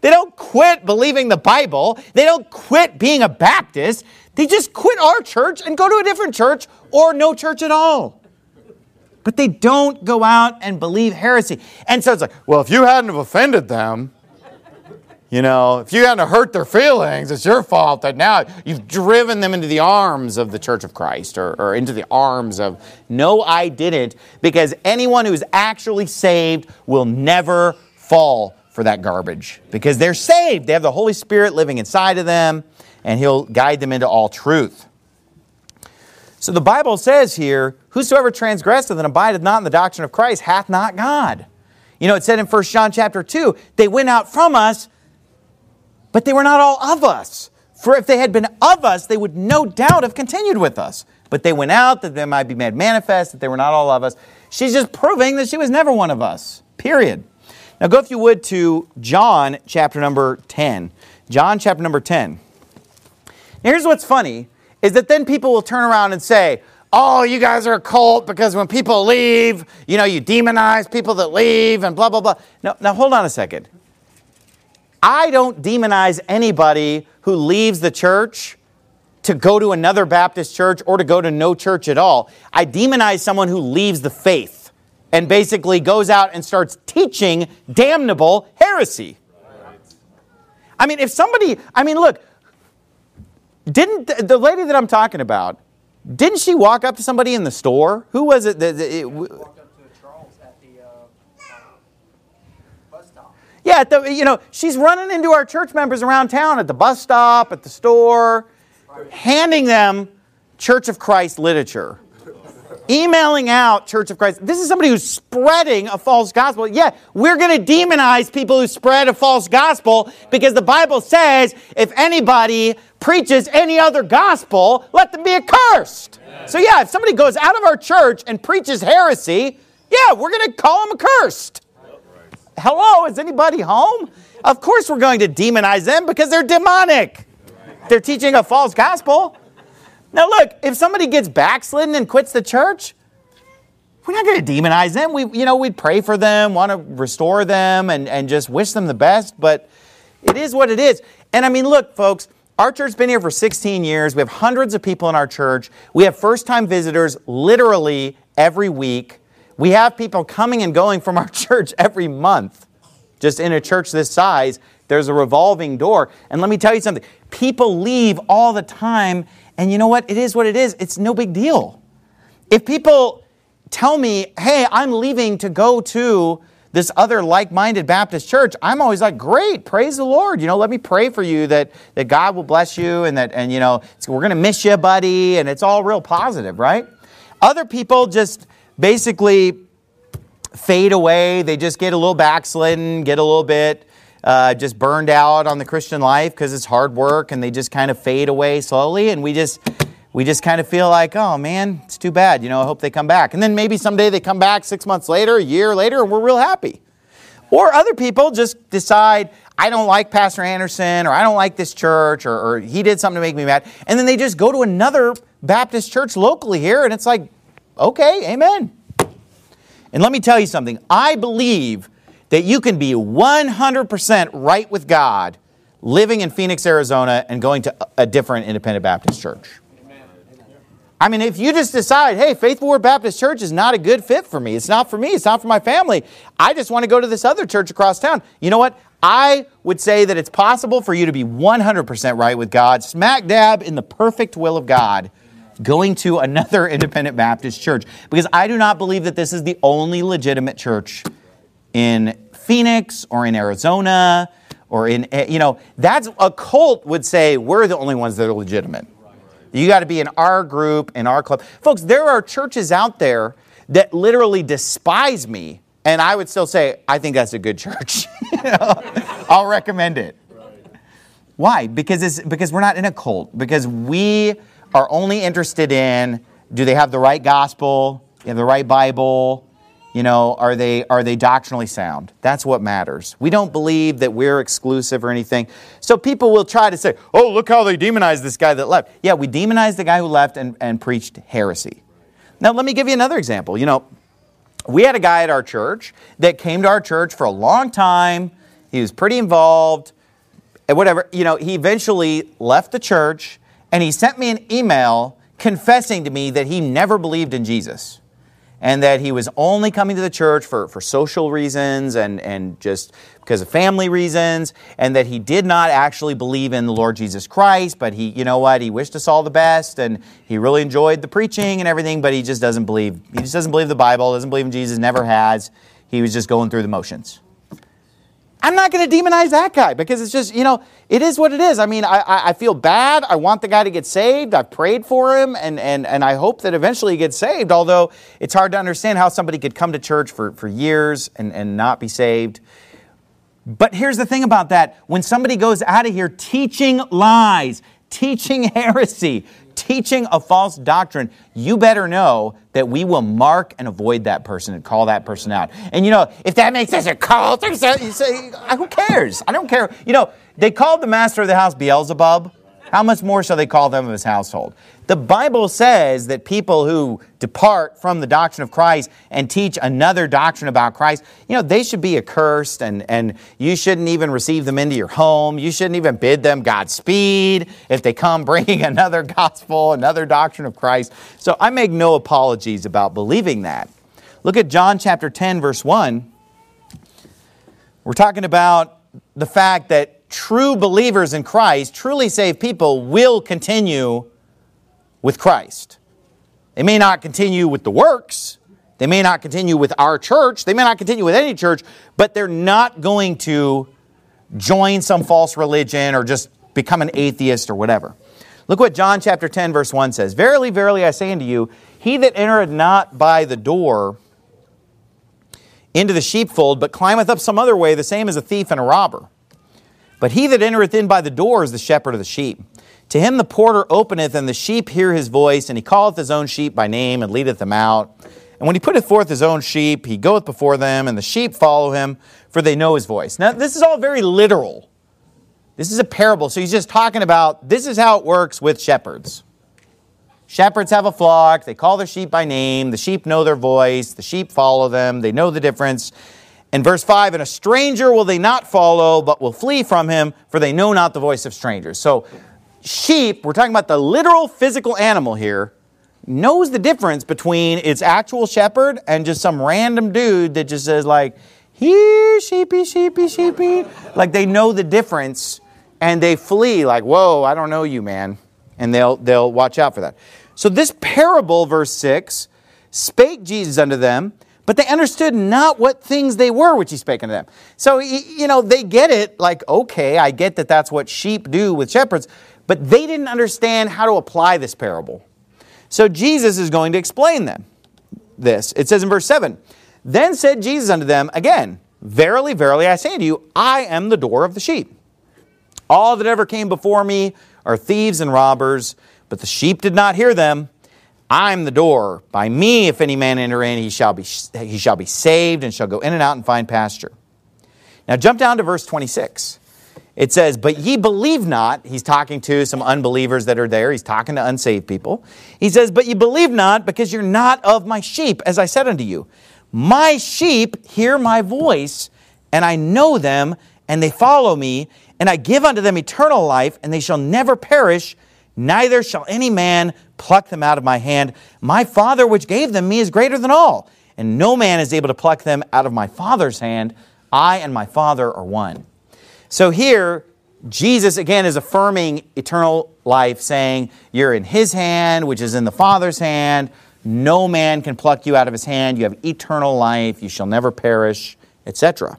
They don't quit believing the Bible. They don't quit being a Baptist. They just quit our church and go to a different church or no church at all. But they don't go out and believe heresy. And so it's like, well, if you hadn't have offended them, if you hadn't hurt their feelings, it's your fault that now you've driven them into the arms of the Church of Christ or into the arms of... No, I didn't, because anyone who's actually saved will never fall for that garbage because they're saved. They have the Holy Spirit living inside of them, and He'll guide them into all truth. So the Bible says here, whosoever transgresseth and abideth not in the doctrine of Christ hath not God. It said in 1 John chapter 2, they went out from us, but they were not all of us. For if they had been of us, they would no doubt have continued with us. But they went out that they might be made manifest, that they were not all of us. She's just proving that she was never one of us. Period. Now go, if you would, to John chapter number 10. John chapter number 10. Now here's what's funny, is that then people will turn around and say, oh, you guys are a cult because when people leave, you demonize people that leave and blah, blah, blah. Now hold on a second. I don't demonize anybody who leaves the church to go to another Baptist church or to go to no church at all. I demonize someone who leaves the faith and basically goes out and starts teaching damnable heresy. Look, didn't the lady that I'm talking about, didn't she walk up to somebody in the store? Who was it? Walked up to Charles at the bus stop. Yeah, she's running into our church members around town at the bus stop, at the store, handing them Church of Christ literature. Emailing out Church of Christ. This is somebody who's spreading a false gospel. Yeah, we're going to demonize people who spread a false gospel because the Bible says if anybody preaches any other gospel, let them be accursed. Yeah. So if somebody goes out of our church and preaches heresy, we're going to call them accursed. Right. Hello, is anybody home? Of course we're going to demonize them because they're demonic. Right. They're teaching a false gospel. Now look, if somebody gets backslidden and quits the church, we're not going to demonize them. We'd pray for them, want to restore them, and just wish them the best. But it is what it is. And look, folks, our church's been here for 16 years. We have hundreds of people in our church. We have first-time visitors literally every week. We have people coming and going from our church every month. Just in a church this size, there's a revolving door. And let me tell you something. People leave all the time. And you know what? It is what it is. It's no big deal. If people tell me, hey, I'm leaving to go to this other like-minded Baptist church, I'm always like, great, praise the Lord. Let me pray for you that God will bless you and we're going to miss you, buddy. And it's all real positive, right? Other people just basically fade away. They just get a little backslidden, get a little bit just burned out on the Christian life because it's hard work, and they just kind of fade away slowly, and we just kind of feel like, oh man, it's too bad. I hope they come back. And then maybe someday they come back 6 months later, a year later, and we're real happy. Or other people just decide, I don't like Pastor Anderson, or I don't like this church, or he did something to make me mad. And then they just go to another Baptist church locally here, and it's like, okay, amen. And let me tell you something. I believe that you can be 100% right with God living in Phoenix, Arizona, and going to a different independent Baptist church. If you just decide, hey, Faithful Word Baptist Church is not a good fit for me. It's not for me. It's not for my family. I just want to go to this other church across town. You know what? I would say that it's possible for you to be 100% right with God, smack dab in the perfect will of God, going to another independent Baptist church. Because I do not believe that this is the only legitimate church in Phoenix or in Arizona or in, that's a cult would say we're the only ones that are legitimate. You got to be in our group, in our club. Folks, there are churches out there that literally despise me, and I would still say, I think that's a good church. I'll recommend it. Why? Because we're not in a cult. Because we are only interested in, do they have the right gospel? Do they have the right Bible? Are they doctrinally sound? That's what matters. We don't believe that we're exclusive or anything. So people will try to say, oh, look how they demonized this guy that left. Yeah, we demonized the guy who left and preached heresy. Now, let me give you another example. We had a guy at our church that came to our church for a long time, He was pretty involved. And whatever, he eventually left the church, and he sent me an email confessing to me that he never believed in Jesus, and that he was only coming to the church for social reasons and just because of family reasons, and that he did not actually believe in the Lord Jesus Christ, but he wished us all the best, and he really enjoyed the preaching and everything, but he just doesn't believe the Bible, doesn't believe in Jesus, never has. He was just going through the motions. I'm not going to demonize that guy because it's just, it is what it is. I mean, I feel bad. I want the guy to get saved. I've prayed for him, and I hope that eventually he gets saved, although it's hard to understand how somebody could come to church for years and not be saved. But here's the thing about that. When somebody goes out of here teaching lies, teaching heresy, teaching a false doctrine, you better know that we will mark and avoid that person and call that person out. And if that makes us a cult, you say, who cares? I don't care. They called the master of the house Beelzebub. How much more shall they call them of his household? The Bible says that people who depart from the doctrine of Christ and teach another doctrine about Christ, they should be accursed, and you shouldn't even receive them into your home. You shouldn't even bid them Godspeed if they come bringing another gospel, another doctrine of Christ. So I make no apologies about believing that. Look at John chapter 10, verse 1. We're talking about the fact that true believers in Christ, truly saved people, will continue with Christ. They may not continue with the works. They may not continue with our church. They may not continue with any church, but they're not going to join some false religion or just become an atheist or whatever. Look what John chapter 10, verse 1 says. Verily, verily, I say unto you, he that entereth not by the door into the sheepfold, but climbeth up some other way, the same as a thief and a robber. But he that entereth in by the door is the shepherd of the sheep. To him the porter openeth, and the sheep hear his voice, and he calleth his own sheep by name, and leadeth them out. And when he putteth forth his own sheep, he goeth before them, and the sheep follow him, for they know his voice. Now, this is all very literal. This is a parable, so he's just talking about, this is how it works with shepherds. Shepherds have a flock, they call their sheep by name, the sheep know their voice, the sheep follow them, they know the difference. In verse 5, and a stranger will they not follow, but will flee from him, for they know not the voice of strangers. So sheep, we're talking about the literal physical animal here, knows the difference between its actual shepherd and just some random dude that just says like, here, sheepy, sheepy, sheepy. Like they know the difference and they flee like, whoa, I don't know you, man. And they'll watch out for that. So this parable, verse 6, spake Jesus unto them, but they understood not what things they were which he spake unto them. So, they get it, like, okay, I get that that's what sheep do with shepherds, but they didn't understand how to apply this parable. So Jesus is going to explain them this. It says in verse 7, Then said Jesus unto them again, Verily, verily, I say unto you, I am the door of the sheep. All that ever came before me are thieves and robbers, but the sheep did not hear them. I am the door. By me, if any man enter in, he shall be saved and shall go in and out and find pasture. Now jump down to verse 26. It says, But ye believe not. He's talking to some unbelievers that are there. He's talking to unsaved people. He says, But ye believe not, because you're not of my sheep, as I said unto you. My sheep hear my voice, and I know them, and they follow me, and I give unto them eternal life, and they shall never perish, neither shall any man pluck them out of my hand. My Father which gave them me is greater than all, and no man is able to pluck them out of my Father's hand. I and my Father are one. So here, Jesus again is affirming eternal life, saying you're in his hand, which is in the Father's hand. No man can pluck you out of his hand. You have eternal life. You shall never perish, etc.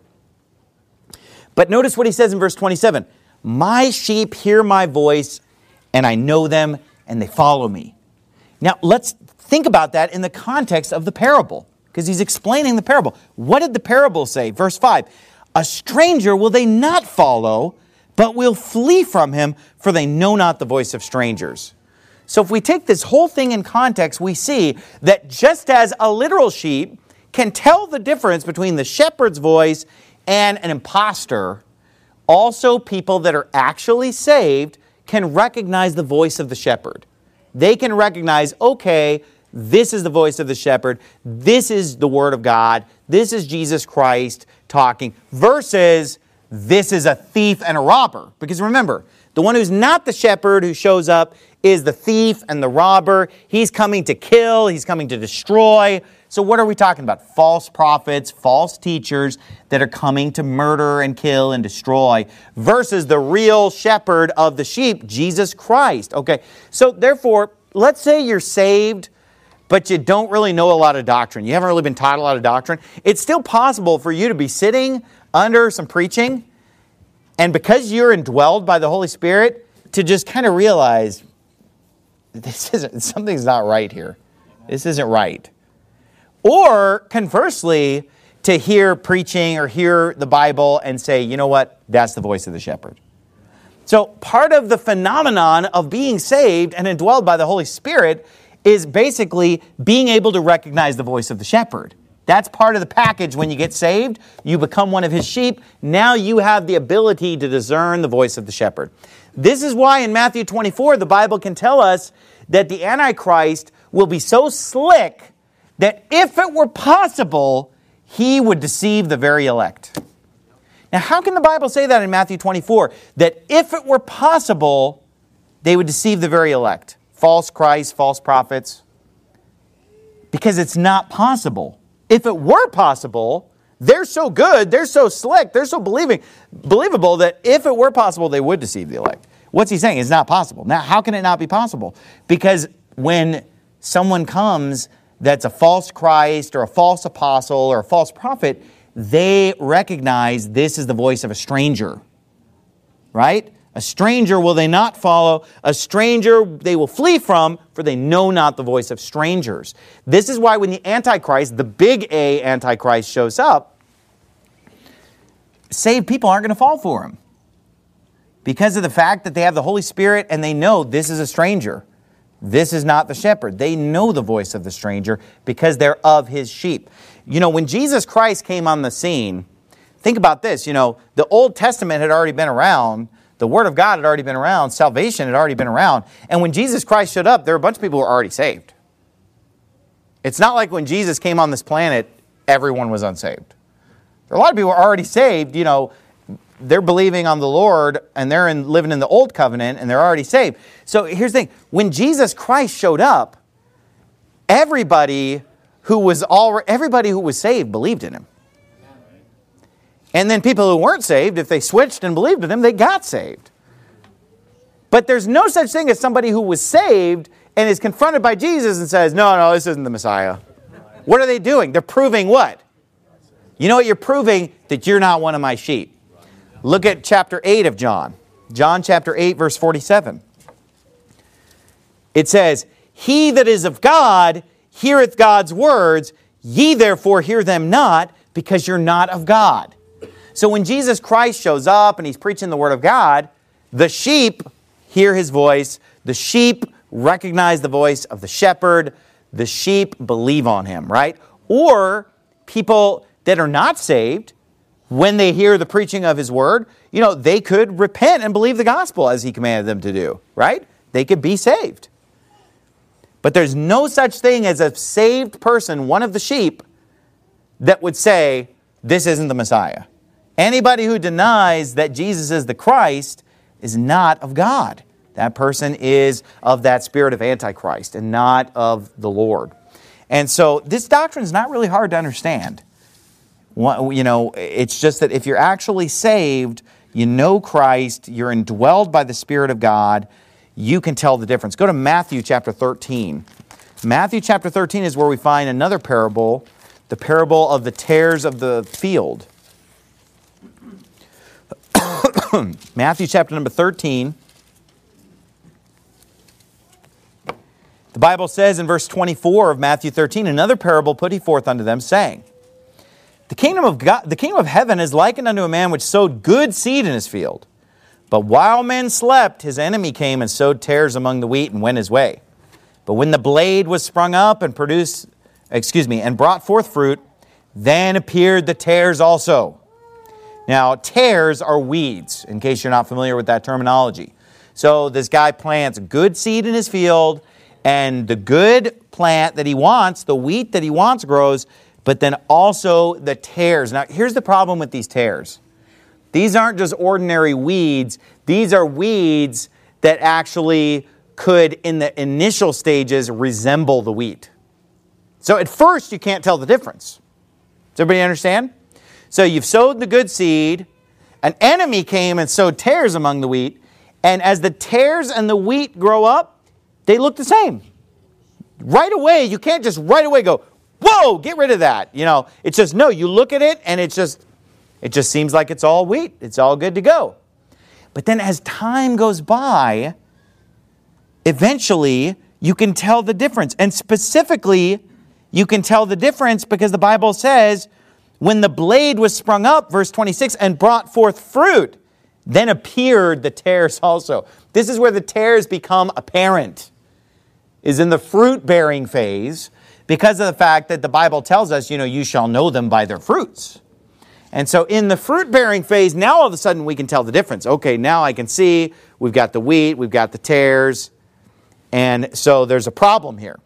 But notice what he says in verse 27. My sheep hear my voice, and I know them, and they follow me. Now, let's think about that in the context of the parable, because he's explaining the parable. What did the parable say? Verse 5, A stranger will they not follow, but will flee from him, for they know not the voice of strangers. So if we take this whole thing in context, we see that just as a literal sheep can tell the difference between the shepherd's voice and an imposter, also people that are actually saved can recognize the voice of the shepherd. They can recognize, okay, this is the voice of the shepherd. This is the Word of God. This is Jesus Christ talking. Versus this is a thief and a robber. Because remember, the one who's not the shepherd who shows up is the thief and the robber. He's coming to kill. He's coming to destroy. So what are we talking about? False prophets, false teachers that are coming to murder and kill and destroy versus the real shepherd of the sheep, Jesus Christ. Okay, so therefore, let's say you're saved, but you don't really know a lot of doctrine. You haven't really been taught a lot of doctrine. It's still possible for you to be sitting under some preaching, and because you're indwelled by the Holy Spirit, to just kind of realize, something's not right here. This isn't right. Or conversely, to hear preaching or hear the Bible and say, you know what, that's the voice of the shepherd. So part of the phenomenon of being saved and indwelled by the Holy Spirit is basically being able to recognize the voice of the shepherd. That's part of the package. When you get saved, you become one of his sheep. Now you have the ability to discern the voice of the shepherd. This is why in Matthew 24, the Bible can tell us that the Antichrist will be so slick that if it were possible, he would deceive the very elect. Now, how can the Bible say that in Matthew 24? That if it were possible, they would deceive the very elect. False Christ, false prophets. Because it's not possible. If it were possible, they're so good, they're so slick, they're so believable that if it were possible, they would deceive the elect. What's he saying? It's not possible. Now, how can it not be possible? Because when someone comes that's a false Christ or a false apostle or a false prophet, they recognize this is the voice of a stranger. Right? A stranger will they not follow. A stranger they will flee from, for they know not the voice of strangers. This is why when the Antichrist, the big A Antichrist, shows up, saved people aren't going to fall for him. Because of the fact that they have the Holy Spirit and they know this is a stranger. This is not the shepherd. They know the voice of the stranger because they're of his sheep. You know, when Jesus Christ came on the scene, think about this. You know, the Old Testament had already been around. The Word of God had already been around. Salvation had already been around. And when Jesus Christ showed up, there were a bunch of people who were already saved. It's not like when Jesus came on this planet, everyone was unsaved. There are a lot of people who are already saved. You know, they're believing on the Lord and they're living in the Old Covenant and they're already saved. So here's the thing. When Jesus Christ showed up, everybody who was saved believed in him. And then people who weren't saved, if they switched and believed in him, they got saved. But there's no such thing as somebody who was saved and is confronted by Jesus and says, no, this isn't the Messiah. What are they doing? They're proving what? You know what you're proving? That you're not one of my sheep. Look at chapter 8 of John. John chapter 8, verse 47. It says, he that is of God heareth God's words, ye therefore hear them not, because you're not of God. So when Jesus Christ shows up and he's preaching the Word of God, the sheep hear his voice. The sheep recognize the voice of the shepherd. The sheep believe on him, right? Or people that are not saved, when they hear the preaching of his Word, you know, they could repent and believe the gospel as he commanded them to do, right? They could be saved. But there's no such thing as a saved person, one of the sheep, that would say, this isn't the Messiah. Anybody who denies that Jesus is the Christ is not of God. That person is of that spirit of Antichrist and not of the Lord. And so this doctrine is not really hard to understand. You know, it's just that if you're actually saved, you know Christ, you're indwelled by the Spirit of God, you can tell the difference. Go to Matthew chapter 13. Matthew chapter 13 is where we find another parable, the parable of the tares of the field. Matthew chapter number 13. The Bible says in verse 24 of Matthew 13, another parable put he forth unto them, saying, the kingdom of heaven is likened unto a man which sowed good seed in his field. But while men slept, his enemy came and sowed tares among the wheat and went his way. But when the blade was sprung up and brought forth fruit, then appeared the tares also. Now, tares are weeds, in case you're not familiar with that terminology. So this guy plants good seed in his field, and the good plant that he wants, the wheat that he wants, grows, but then also the tares. Now, here's the problem with these tares. These aren't just ordinary weeds. These are weeds that actually could, in the initial stages, resemble the wheat. So at first, you can't tell the difference. Does everybody understand? So you've sowed the good seed. An enemy came and sowed tares among the wheat. And as the tares and the wheat grow up, they look the same. Right away, you can't just right away go, whoa, get rid of that. It's just, no, you look at it and it just seems like it's all wheat. It's all good to go. But then as time goes by, eventually you can tell the difference. And specifically, you can tell the difference because the Bible says, when the blade was sprung up, verse 26, and brought forth fruit, then appeared the tares also. This is where the tares become apparent, is in the fruit-bearing phase, because of the fact that the Bible tells us, you shall know them by their fruits. And so in the fruit-bearing phase, now all of a sudden we can tell the difference. Okay, now I can see we've got the wheat, we've got the tares, and so there's a problem here.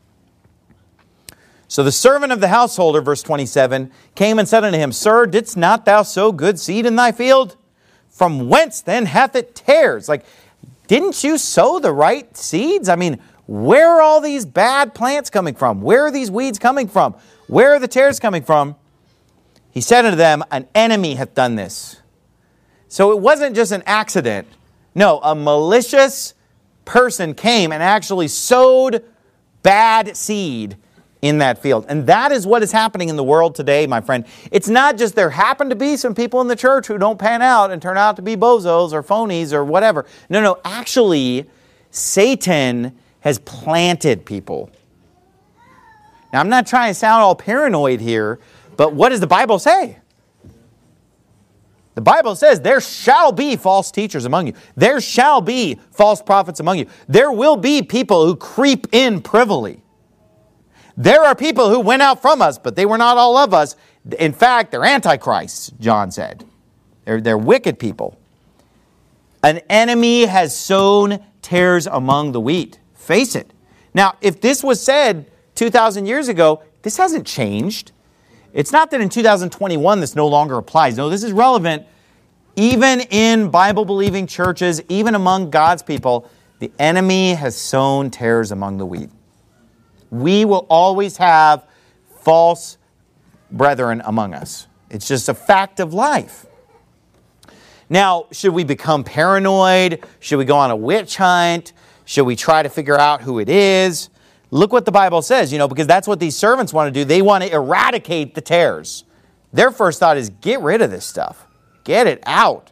So the servant of the householder, verse 27, came and said unto him, Sir, didst not thou sow good seed in thy field? From whence then hath it tares? Didn't you sow the right seeds? Where are all these bad plants coming from? Where are these weeds coming from? Where are the tares coming from? He said unto them, An enemy hath done this. So it wasn't just an accident. No, a malicious person came and actually sowed bad seed in that field. And that is what is happening in the world today, my friend. It's not just there happen to be some people in the church who don't pan out and turn out to be bozos or phonies or whatever. No, actually, Satan has planted people. Now, I'm not trying to sound all paranoid here, but what does the Bible say? The Bible says there shall be false teachers among you. There shall be false prophets among you. There will be people who creep in privily. There are people who went out from us, but they were not all of us. In fact, they're antichrists, John said. They're wicked people. An enemy has sown tares among the wheat. Face it. Now, if this was said 2,000 years ago, this hasn't changed. It's not that in 2021 this no longer applies. No, this is relevant even in Bible-believing churches, even among God's people. The enemy has sown tares among the wheat. We will always have false brethren among us. It's just a fact of life. Now, should we become paranoid? Should we go on a witch hunt? Should we try to figure out who it is? Look what the Bible says, because that's what these servants want to do. They want to eradicate the tares. Their first thought is, get rid of this stuff. Get it out.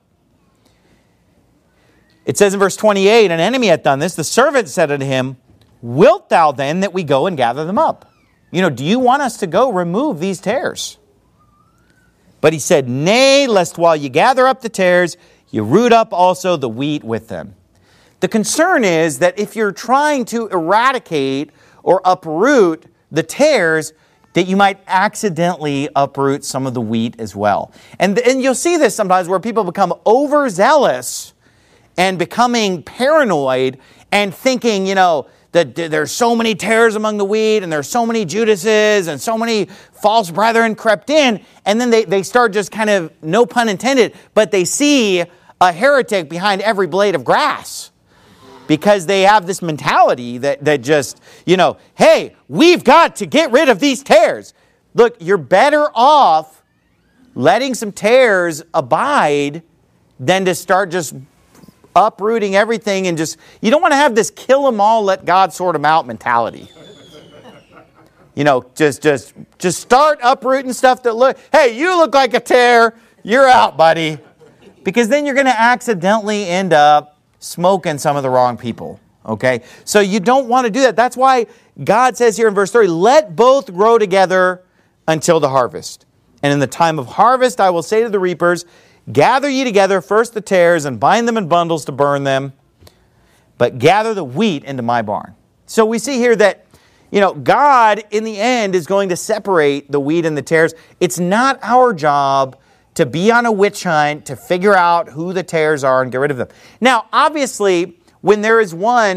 It says in verse 28, An enemy hath done this. The servant said unto him, Wilt thou then that we go and gather them up? Do you want us to go remove these tares? But he said, Nay, lest while you gather up the tares, you root up also the wheat with them. The concern is that if you're trying to eradicate or uproot the tares, that you might accidentally uproot some of the wheat as well. And you'll see this sometimes where people become overzealous and becoming paranoid and thinking, that there's so many tares among the wheat and there's so many Judases and so many false brethren crept in. And then they start just kind of, no pun intended, but they see a heretic behind every blade of grass. Because they have this mentality that just, hey, we've got to get rid of these tares. Look, you're better off letting some tares abide than to start just uprooting everything and you don't want to have this kill them all, let God sort them out mentality. Just start uprooting stuff that hey, you look like a tare, you're out, buddy. Because then you're going to accidentally end up smoking some of the wrong people, okay? So you don't want to do that. That's why God says here in verse 30, Let both grow together until the harvest. And in the time of harvest, I will say to the reapers, Gather ye together first the tares and bind them in bundles to burn them, but gather the wheat into my barn. So we see here that, God in the end is going to separate the wheat and the tares. It's not our job to be on a witch hunt, to figure out who the tares are and get rid of them. Now, obviously, when there is one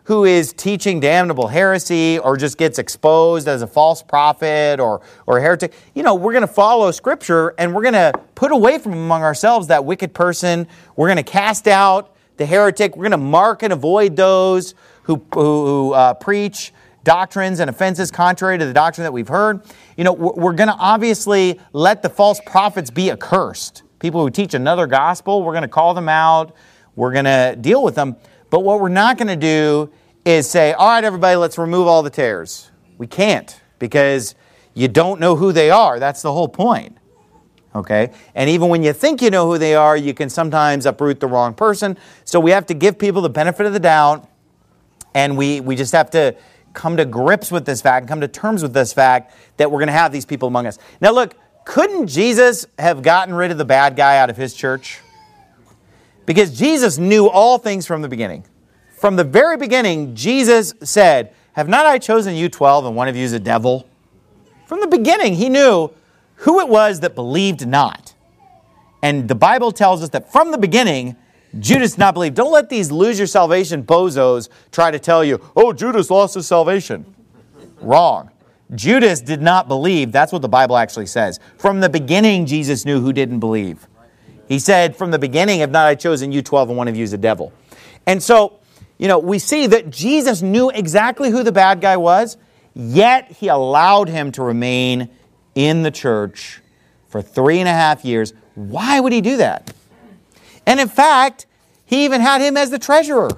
who is teaching damnable heresy or just gets exposed as a false prophet or a heretic, we're going to follow Scripture and we're going to put away from among ourselves that wicked person. We're going to cast out the heretic. We're going to mark and avoid those who preach doctrines and offenses contrary to the doctrine that we've heard. We're going to obviously let the false prophets be accursed. People who teach another gospel, we're going to call them out. We're going to deal with them. But what we're not going to do is say, all right, everybody, let's remove all the tares. We can't, because you don't know who they are. That's the whole point. Okay? And even when you think you know who they are, you can sometimes uproot the wrong person. So we have to give people the benefit of the doubt, and we just have to come to grips with this fact, come to terms with this fact that we're going to have these people among us. Now look, couldn't Jesus have gotten rid of the bad guy out of his church? Because Jesus knew all things from the beginning. From the very beginning, Jesus said, have not I chosen you 12 and one of you is a devil? From the beginning, he knew who it was that believed not. And the Bible tells us that from the beginning, Judas did not believe. Don't let these lose your salvation bozos try to tell you, oh, Judas lost his salvation. Wrong. Judas did not believe. That's what the Bible actually says. From the beginning, Jesus knew who didn't believe. He said, from the beginning, have not I chosen you 12 and one of you is a devil. And so, we see that Jesus knew exactly who the bad guy was, yet he allowed him to remain in the church for 3.5 years. Why would he do that? And in fact, he even had him as the treasurer.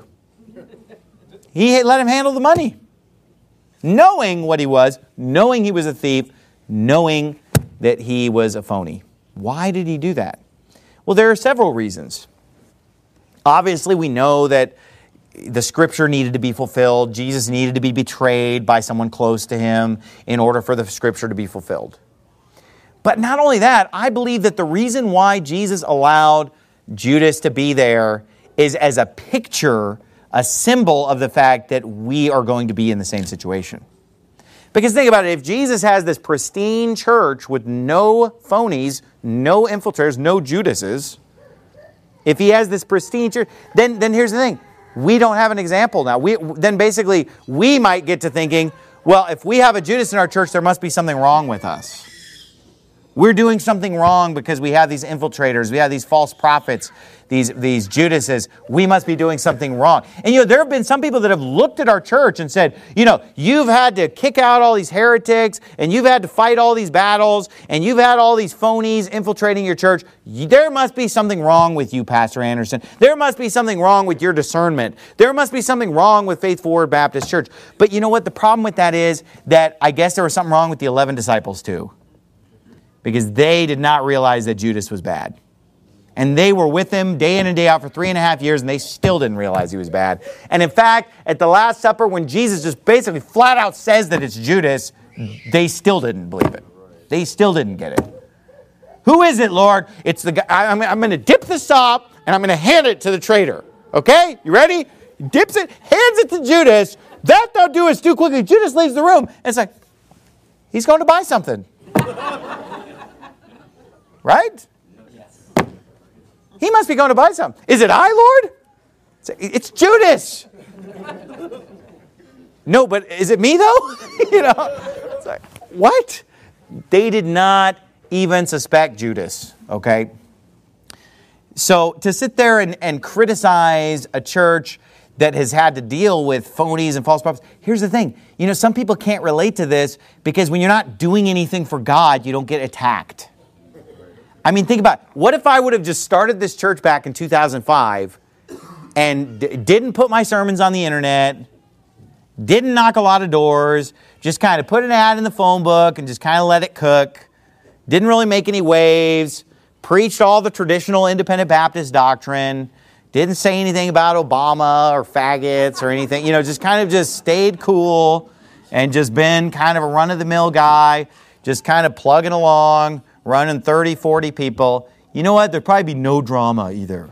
He let him handle the money. Knowing what he was, knowing he was a thief, knowing that he was a phony. Why did he do that? Well, there are several reasons. Obviously, we know that the Scripture needed to be fulfilled. Jesus needed to be betrayed by someone close to him in order for the Scripture to be fulfilled. But not only that, I believe that the reason why Jesus allowed Judas to be there is as a picture, a symbol of the fact that we are going to be in the same situation. Because think about it, if Jesus has this pristine church with no phonies, no infiltrators, no Judases, if he has this pristine church, then here's the thing. We don't have an example now. Then basically we might get to thinking, well, if we have a Judas in our church, there must be something wrong with us. We're doing something wrong because we have these infiltrators, we have these false prophets, these Judases. We must be doing something wrong. And there have been some people that have looked at our church and said, you've had to kick out all these heretics, and you've had to fight all these battles, and you've had all these phonies infiltrating your church. There must be something wrong with you, Pastor Anderson. There must be something wrong with your discernment. There must be something wrong with Faith Forward Baptist Church. But you know what? The problem with that is that I guess there was something wrong with the 11 disciples too. Because they did not realize that Judas was bad. And they were with him day in and day out for 3.5 years, and they still didn't realize he was bad. And in fact, at the Last Supper, when Jesus just basically flat out says that it's Judas, they still didn't believe it. They still didn't get it. Who is it, Lord? It's the guy. I'm going to dip the sop, and I'm going to hand it to the traitor. Okay? You ready? He dips it, hands it to Judas. That thou doest too quickly. Judas leaves the room. And it's like, he's going to buy something. Right? Yes. He must be going to buy something. Is it I, Lord? It's Judas. No, but is it me though? It's like, what? They did not even suspect Judas, okay? So to sit there and criticize a church that has had to deal with phonies and false prophets, here's the thing. Some people can't relate to this because when you're not doing anything for God, you don't get attacked. I mean, think about it. What if I would have just started this church back in 2005 and didn't put my sermons on the internet, didn't knock a lot of doors, just kind of put an ad in the phone book and just kind of let it cook, didn't really make any waves, preached all the traditional independent Baptist doctrine, didn't say anything about Obama or faggots or anything, just kind of just stayed cool and just been kind of a run-of-the-mill guy, just kind of plugging along, running 30, 40 people. You know what? There'd probably be no drama either.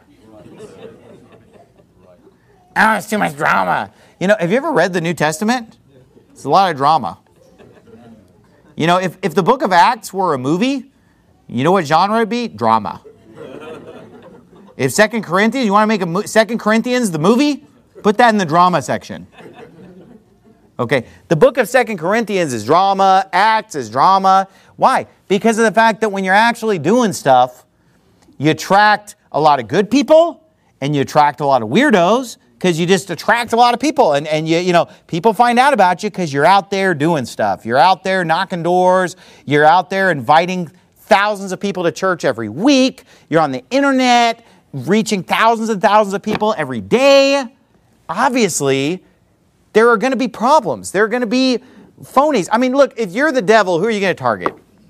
Oh, it's too much drama. Have you ever read the New Testament? It's a lot of drama. If the book of Acts were a movie, you know what genre it'd be? Drama. If 2 Corinthians, you want to make 2 Corinthians the movie? Put that in the drama section. Okay, the book of 2 Corinthians is drama, Acts is drama. Why? Because of the fact that when you're actually doing stuff, you attract a lot of good people and you attract a lot of weirdos because you just attract a lot of people. And you know, people find out about you because you're out there doing stuff. You're out there knocking doors. You're out there inviting thousands of people to church every week. You're on the internet reaching thousands and thousands of people every day. Obviously, there are going to be problems. There are going to be phonies. I mean, look, if you're the devil, who are you going to target?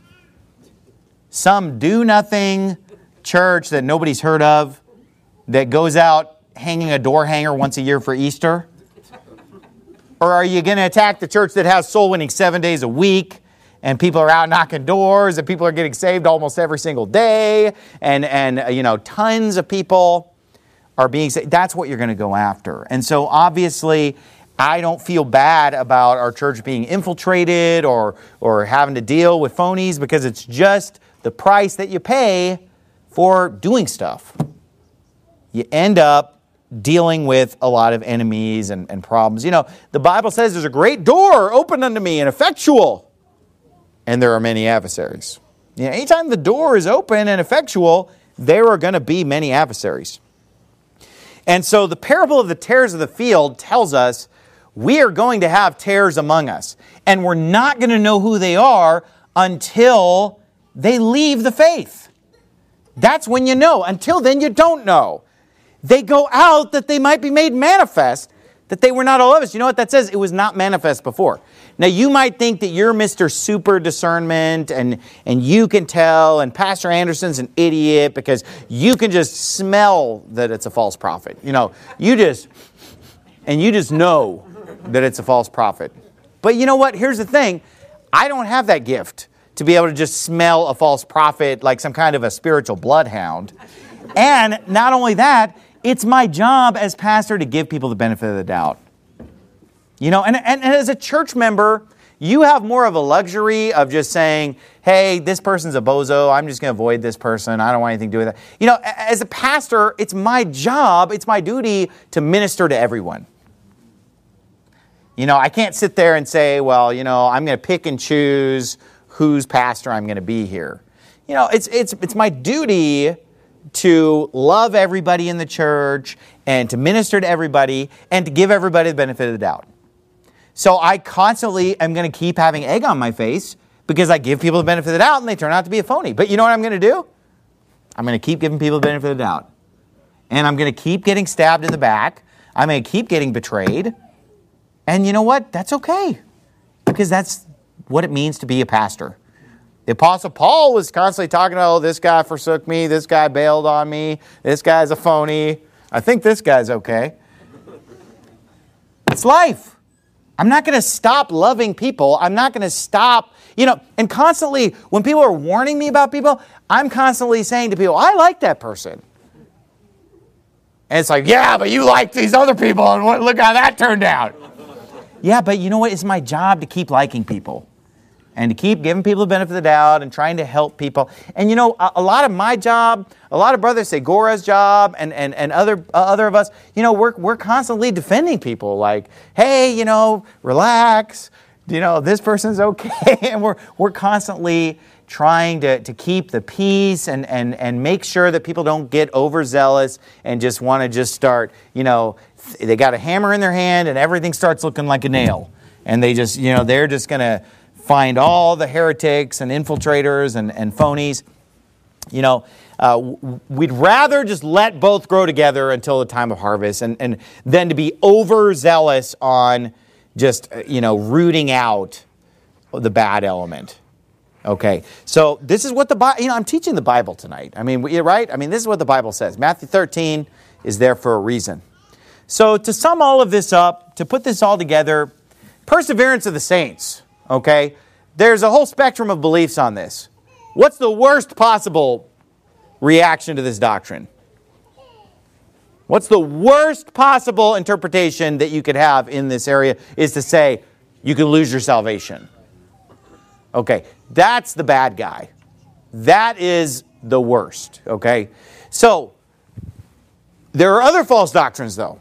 Some do-nothing church that nobody's heard of that goes out hanging a door hanger once a year for Easter? Or are you going to attack the church that has soul winning 7 days a week and people are out knocking doors and people are getting saved almost every single day and you know, tons of people are being saved? That's what you're going to go after. And so obviously, I don't feel bad about our church being infiltrated or having to deal with phonies because it's just the price that you pay for doing stuff. You end up dealing with a lot of enemies and problems. You know, the Bible says there's a great door open unto me and effectual, and there are many adversaries. You know, anytime the door is open and effectual, there are going to be many adversaries. And so the parable of the tares of the field tells us we are going to have tares among us. And we're not going to know who they are until they leave the faith. That's when you know. Until then, you don't know. They go out that they might be made manifest, that they were not all of us. You know what that says? It was not manifest before. Now, you might think that you're Mr. Super Discernment and you can tell, and Pastor Anderson's an idiot because you can just smell that it's a false prophet. You know, you just know that it's a false prophet. But you know what? Here's the thing. I don't have that gift to be able to just smell a false prophet like some kind of a spiritual bloodhound. And not only that, it's my job as pastor to give people the benefit of the doubt. You know, and as a church member, you have more of a luxury of just saying, hey, this person's a bozo. I'm just going to avoid this person. I don't want anything to do with that. You know, as a pastor, it's my job, it's my duty to minister to everyone. You know, I can't sit there and say, well, you know, I'm going to pick and choose whose pastor I'm going to be here. You know, it's my duty to love everybody in the church and to minister to everybody and to give everybody the benefit of the doubt. So I constantly am going to keep having egg on my face because I give people the benefit of the doubt and they turn out to be a phony. But you know what I'm going to do? I'm going to keep giving people the benefit of the doubt. And I'm going to keep getting stabbed in the back. I'm going to keep getting betrayed. And you know what? That's okay. Because that's what it means to be a pastor. The Apostle Paul was constantly talking about, oh, this guy forsook me, this guy bailed on me, this guy's a phony. I think this guy's okay. It's life. I'm not going to stop loving people. I'm not going to stop, you know, and constantly, when people are warning me about people, I'm constantly saying to people, I like that person. And it's like, yeah, but you like these other people, and look how that turned out. Yeah, but you know what? It's my job to keep liking people and to keep giving people the benefit of the doubt and trying to help people. And you know, a lot of my job, a lot of Brother Segura's job and other of us, you know, we're constantly defending people like, hey, you know, relax, you know, this person's okay. And we're constantly trying to keep the peace and make sure that people don't get overzealous and just want to just start, you know, they got a hammer in their hand and everything starts looking like a nail. And they just, you know, they're just going to find all the heretics and infiltrators and phonies. You know, we'd rather just let both grow together until the time of harvest and then to be overzealous on just, you know, rooting out the bad element. Okay, so this is what the Bible, you know, I'm teaching the Bible tonight. I mean, right? I mean, this is what the Bible says. Matthew 13 is there for a reason. So to sum all of this up, to put this all together, perseverance of the saints, okay? There's a whole spectrum of beliefs on this. What's the worst possible reaction to this doctrine? What's the worst possible interpretation that you could have in this area is to say you can lose your salvation. Okay, that's the bad guy. That is the worst, okay? So, there are other false doctrines, though.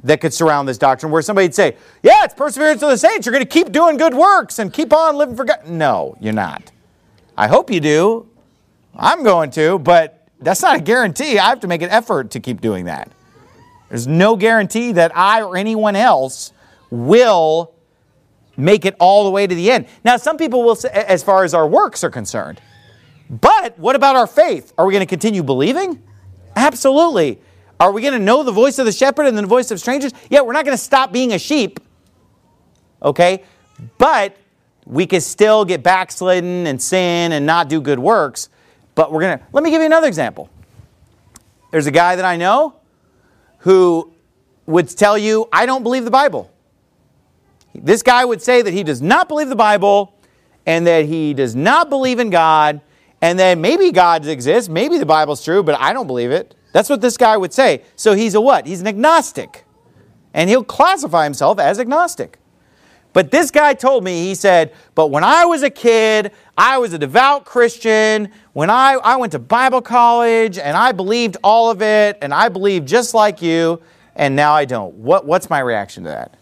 that could surround this doctrine where somebody'd say, yeah, it's perseverance of the saints. You're going to keep doing good works and keep on living for God. No, you're not. I hope you do. I'm going to, but that's not a guarantee. I have to make an effort to keep doing that. There's no guarantee that I or anyone else will make it all the way to the end. Now, some people will say, as far as our works are concerned, but what about our faith? Are we going to continue believing? Absolutely. Are we going to know the voice of the shepherd and the voice of strangers? Yeah, we're not going to stop being a sheep. Okay? But we can still get backslidden and sin and not do good works. But we're going to... Let me give you another example. There's a guy that I know who would tell you, I don't believe the Bible. This guy would say that he does not believe the Bible and that he does not believe in God and that maybe God exists, maybe the Bible's true, but I don't believe it. That's what this guy would say. So he's a what? He's an agnostic. And he'll classify himself as agnostic. But this guy told me, he said, but when I was a kid, I was a devout Christian. When I went to Bible college and I believed all of it and I believed just like you, and now I don't. What's my reaction to that?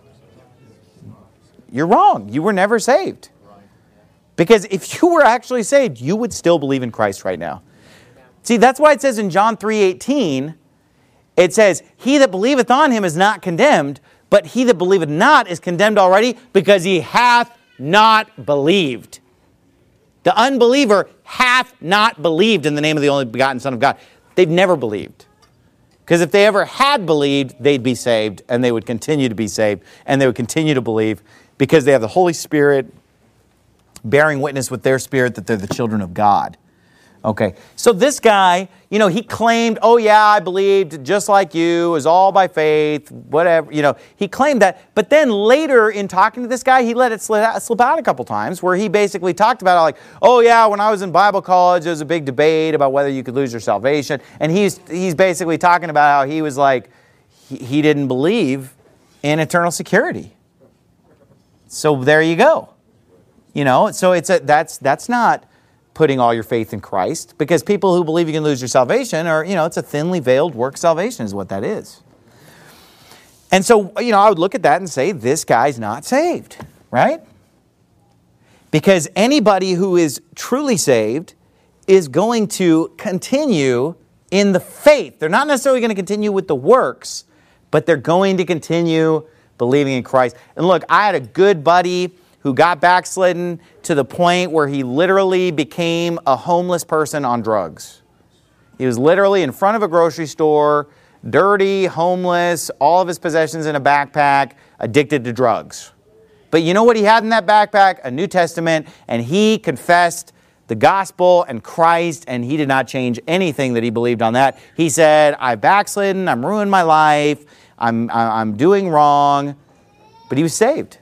You're wrong. You were never saved. Because if you were actually saved, you would still believe in Christ right now. See, that's why it says in John 3:18, it says, he that believeth on him is not condemned, but he that believeth not is condemned already because he hath not believed. The unbeliever hath not believed in the name of the only begotten Son of God. They've never believed. Because if they ever had believed, they'd be saved, and they would continue to be saved, and they would continue to believe because they have the Holy Spirit bearing witness with their spirit that they're the children of God. Okay, so this guy, he claimed, oh yeah, I believed just like you, it was all by faith, whatever, he claimed that. But then later in talking to this guy, he let it slip out a couple times where he basically talked about like, oh yeah, when I was in Bible college, there was a big debate about whether you could lose your salvation. And he's basically talking about how he was like, he didn't believe in eternal security. So there you go. So that's not putting all your faith in Christ, because people who believe you can lose your salvation are, it's a thinly veiled work salvation is what that is. And so, I would look at that and say, this guy's not saved, right? Because anybody who is truly saved is going to continue in the faith. They're not necessarily going to continue with the works, but they're going to continue believing in Christ. And look, I had a good buddy who got backslidden to the point where he literally became a homeless person on drugs. He was literally in front of a grocery store, dirty, homeless, all of his possessions in a backpack, addicted to drugs. But you know what he had in that backpack? A New Testament, and he confessed the gospel and Christ, and he did not change anything that he believed on that. He said, I've backslidden, I'm ruining my life, I'm doing wrong, but he was saved.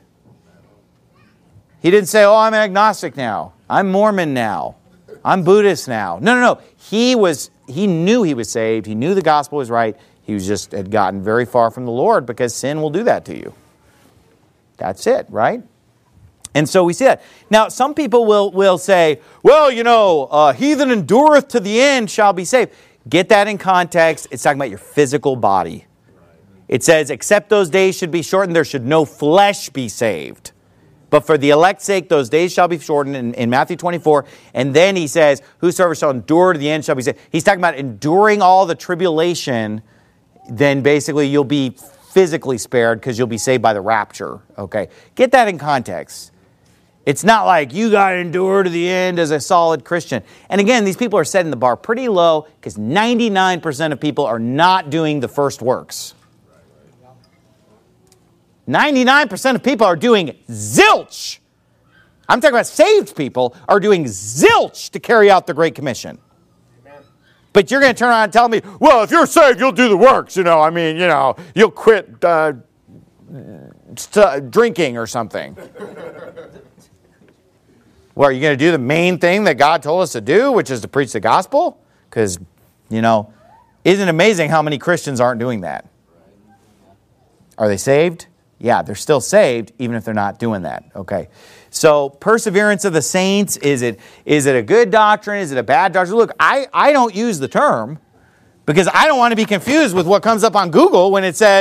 He didn't say, oh, I'm an agnostic now. I'm Mormon now. I'm Buddhist now. No. He knew he was saved. He knew the gospel was right. He had gotten very far from the Lord because sin will do that to you. That's it, right? And so we see that. Now, some people will say, well, he that endureth to the end shall be saved. Get that in context. It's talking about your physical body. It says, except those days should be shortened, there should no flesh be saved. But for the elect's sake, those days shall be shortened in Matthew 24. And then he says, whosoever shall endure to the end shall be saved. He's talking about enduring all the tribulation. Then basically you'll be physically spared because you'll be saved by the rapture. Okay, get that in context. It's not like you got to endure to the end as a solid Christian. And again, these people are setting the bar pretty low because 99% of people are not doing the first works. 99% of people are doing zilch. I'm talking about saved people are doing zilch to carry out the Great Commission. Amen. But you're going to turn around and tell me, well, if you're saved, you'll do the works. You'll quit drinking or something. Well, are you going to do the main thing that God told us to do, which is to preach the gospel? Because, isn't it amazing how many Christians aren't doing that? Are they saved? Yeah, they're still saved, even if they're not doing that. Okay, so perseverance of the saints, is it a good doctrine? Is it a bad doctrine? Look, I don't use the term because I don't want to be confused with what comes up on Google when it says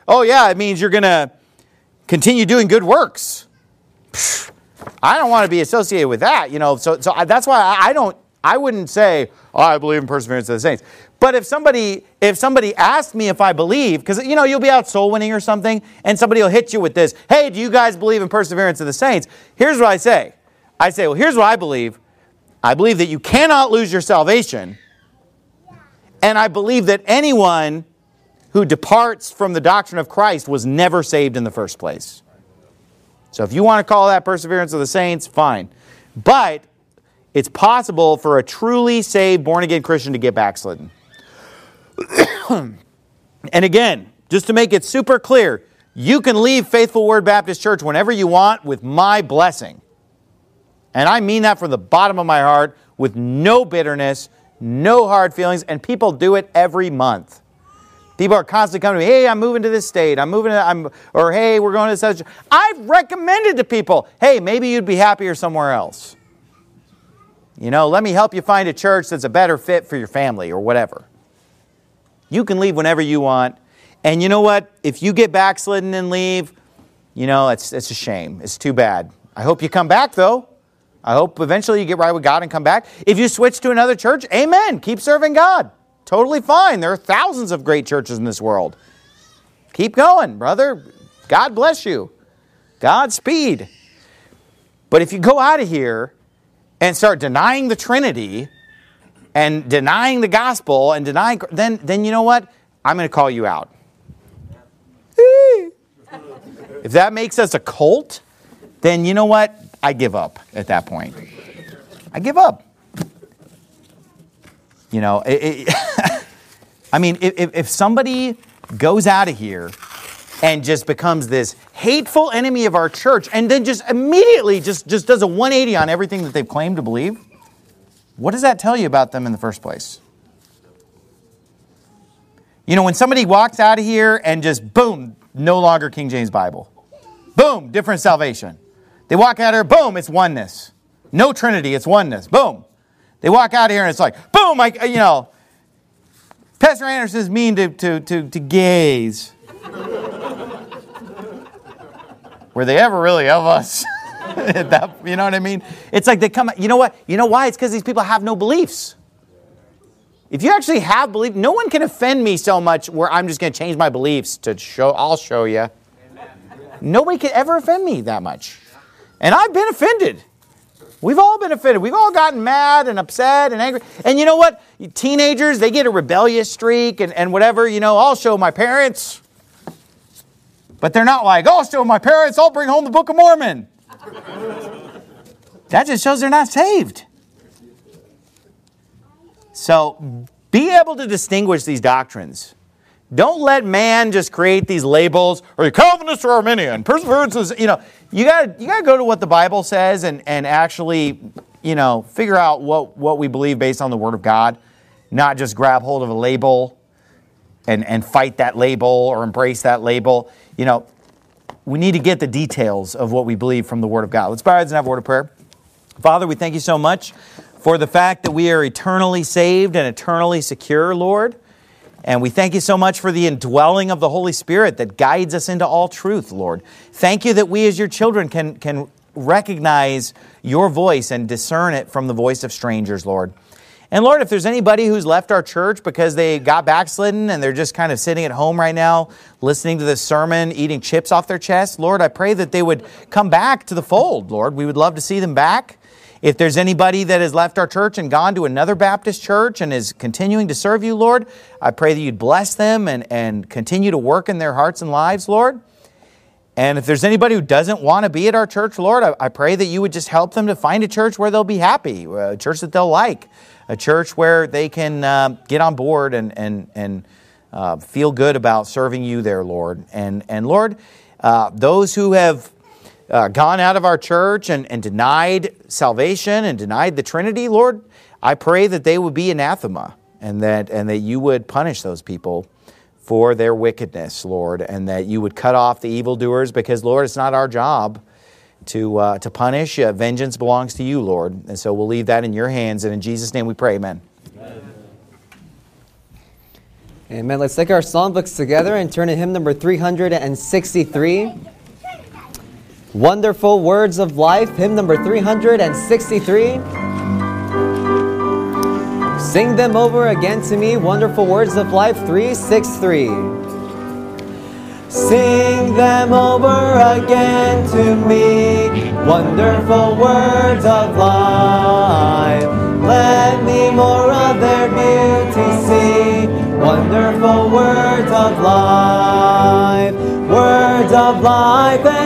Oh yeah, it means you're going to continue doing good works. Pfft, I don't want to be associated with that, So that's why I wouldn't say, oh, I believe in perseverance of the saints. But if somebody asked me if I believe, because you'll be out soul winning or something, and somebody will hit you with this, hey, do you guys believe in perseverance of the saints? Here's what I say. I say, well, here's what I believe. I believe that you cannot lose your salvation, and I believe that anyone who departs from the doctrine of Christ was never saved in the first place. So if you want to call that perseverance of the saints, fine. But it's possible for a truly saved, born-again Christian to get backslidden. And again, just to make it super clear, you can leave Faithful Word Baptist Church whenever you want with my blessing. And I mean that from the bottom of my heart, with no bitterness, no hard feelings, and people do it every month. People are constantly coming to me, hey, I'm moving to this state, or hey, we're going to such. I've recommended to people, hey, maybe you'd be happier somewhere else. Let me help you find a church that's a better fit for your family or whatever. You can leave whenever you want. And you know what? If you get backslidden and leave, it's a shame. It's too bad. I hope you come back, though. I hope eventually you get right with God and come back. If you switch to another church, amen. Keep serving God. Totally fine. There are thousands of great churches in this world. Keep going, brother. God bless you. Godspeed. But if you go out of here and start denying the Trinity and denying the gospel and denying, then you know what? I'm going to call you out. If that makes us a cult, then you know what? I give up at that point. I give up. I mean, if somebody goes out of here and just becomes this hateful enemy of our church and then just immediately just does a 180 on everything that they've claimed to believe, what does that tell you about them in the first place? When somebody walks out of here and just, boom, no longer King James Bible. Boom, different salvation. They walk out of here, boom, it's oneness. No Trinity, it's oneness. Boom. They walk out of here and it's like, boom, Pastor Anderson's mean to gays. Were they ever really of us? You know what I mean? It's like they come, you know what? You know why? It's because these people have no beliefs. If you actually have belief, no one can offend me so much where I'm just going to change my beliefs I'll show you. Nobody can ever offend me that much. And I've been offended. We've all been offended. We've all gotten mad and upset and angry. And you know what? Teenagers, they get a rebellious streak and whatever. I'll show my parents. But they're not like, I'll show my parents, I'll bring home the Book of Mormon. That just shows they're not saved. So be able to distinguish these doctrines. Don't let man just create these labels, or you're Calvinist or Arminian. Perseverance is, you gotta go to what the Bible says and actually, figure out what we believe based on the Word of God. Not just grab hold of a label and fight that label or embrace that label. We need to get the details of what we believe from the Word of God. Let's bow our heads and have a word of prayer. Father, we thank you so much for the fact that we are eternally saved and eternally secure, Lord. And we thank you so much for the indwelling of the Holy Spirit that guides us into all truth, Lord. Thank you that we as your children can recognize your voice and discern it from the voice of strangers, Lord. And Lord, if there's anybody who's left our church because they got backslidden and they're just kind of sitting at home right now, listening to this sermon, eating chips off their chest, Lord, I pray that they would come back to the fold, Lord. We would love to see them back. If there's anybody that has left our church and gone to another Baptist church and is continuing to serve you, Lord, I pray that you'd bless them and continue to work in their hearts and lives, Lord. And if there's anybody who doesn't want to be at our church, Lord, I pray that you would just help them to find a church where they'll be happy, a church that they'll like, a church where they can get on board and feel good about serving you there, Lord. And Lord, those who have gone out of our church and denied salvation and denied the Trinity, Lord, I pray that they would be anathema and that you would punish those people for their wickedness, Lord, and that you would cut off the evildoers because, Lord, it's not our job to punish. Vengeance belongs to you, Lord. And so we'll leave that in your hands. And in Jesus' name we pray, amen. Amen. Let's take our songbooks together and turn to hymn number 363. Wonderful Words of Life, hymn number 363. Sing them over again to me, Wonderful Words of Life 363. Sing them over again to me, wonderful words of life. Let me more of their beauty see, wonderful words of life. Words of life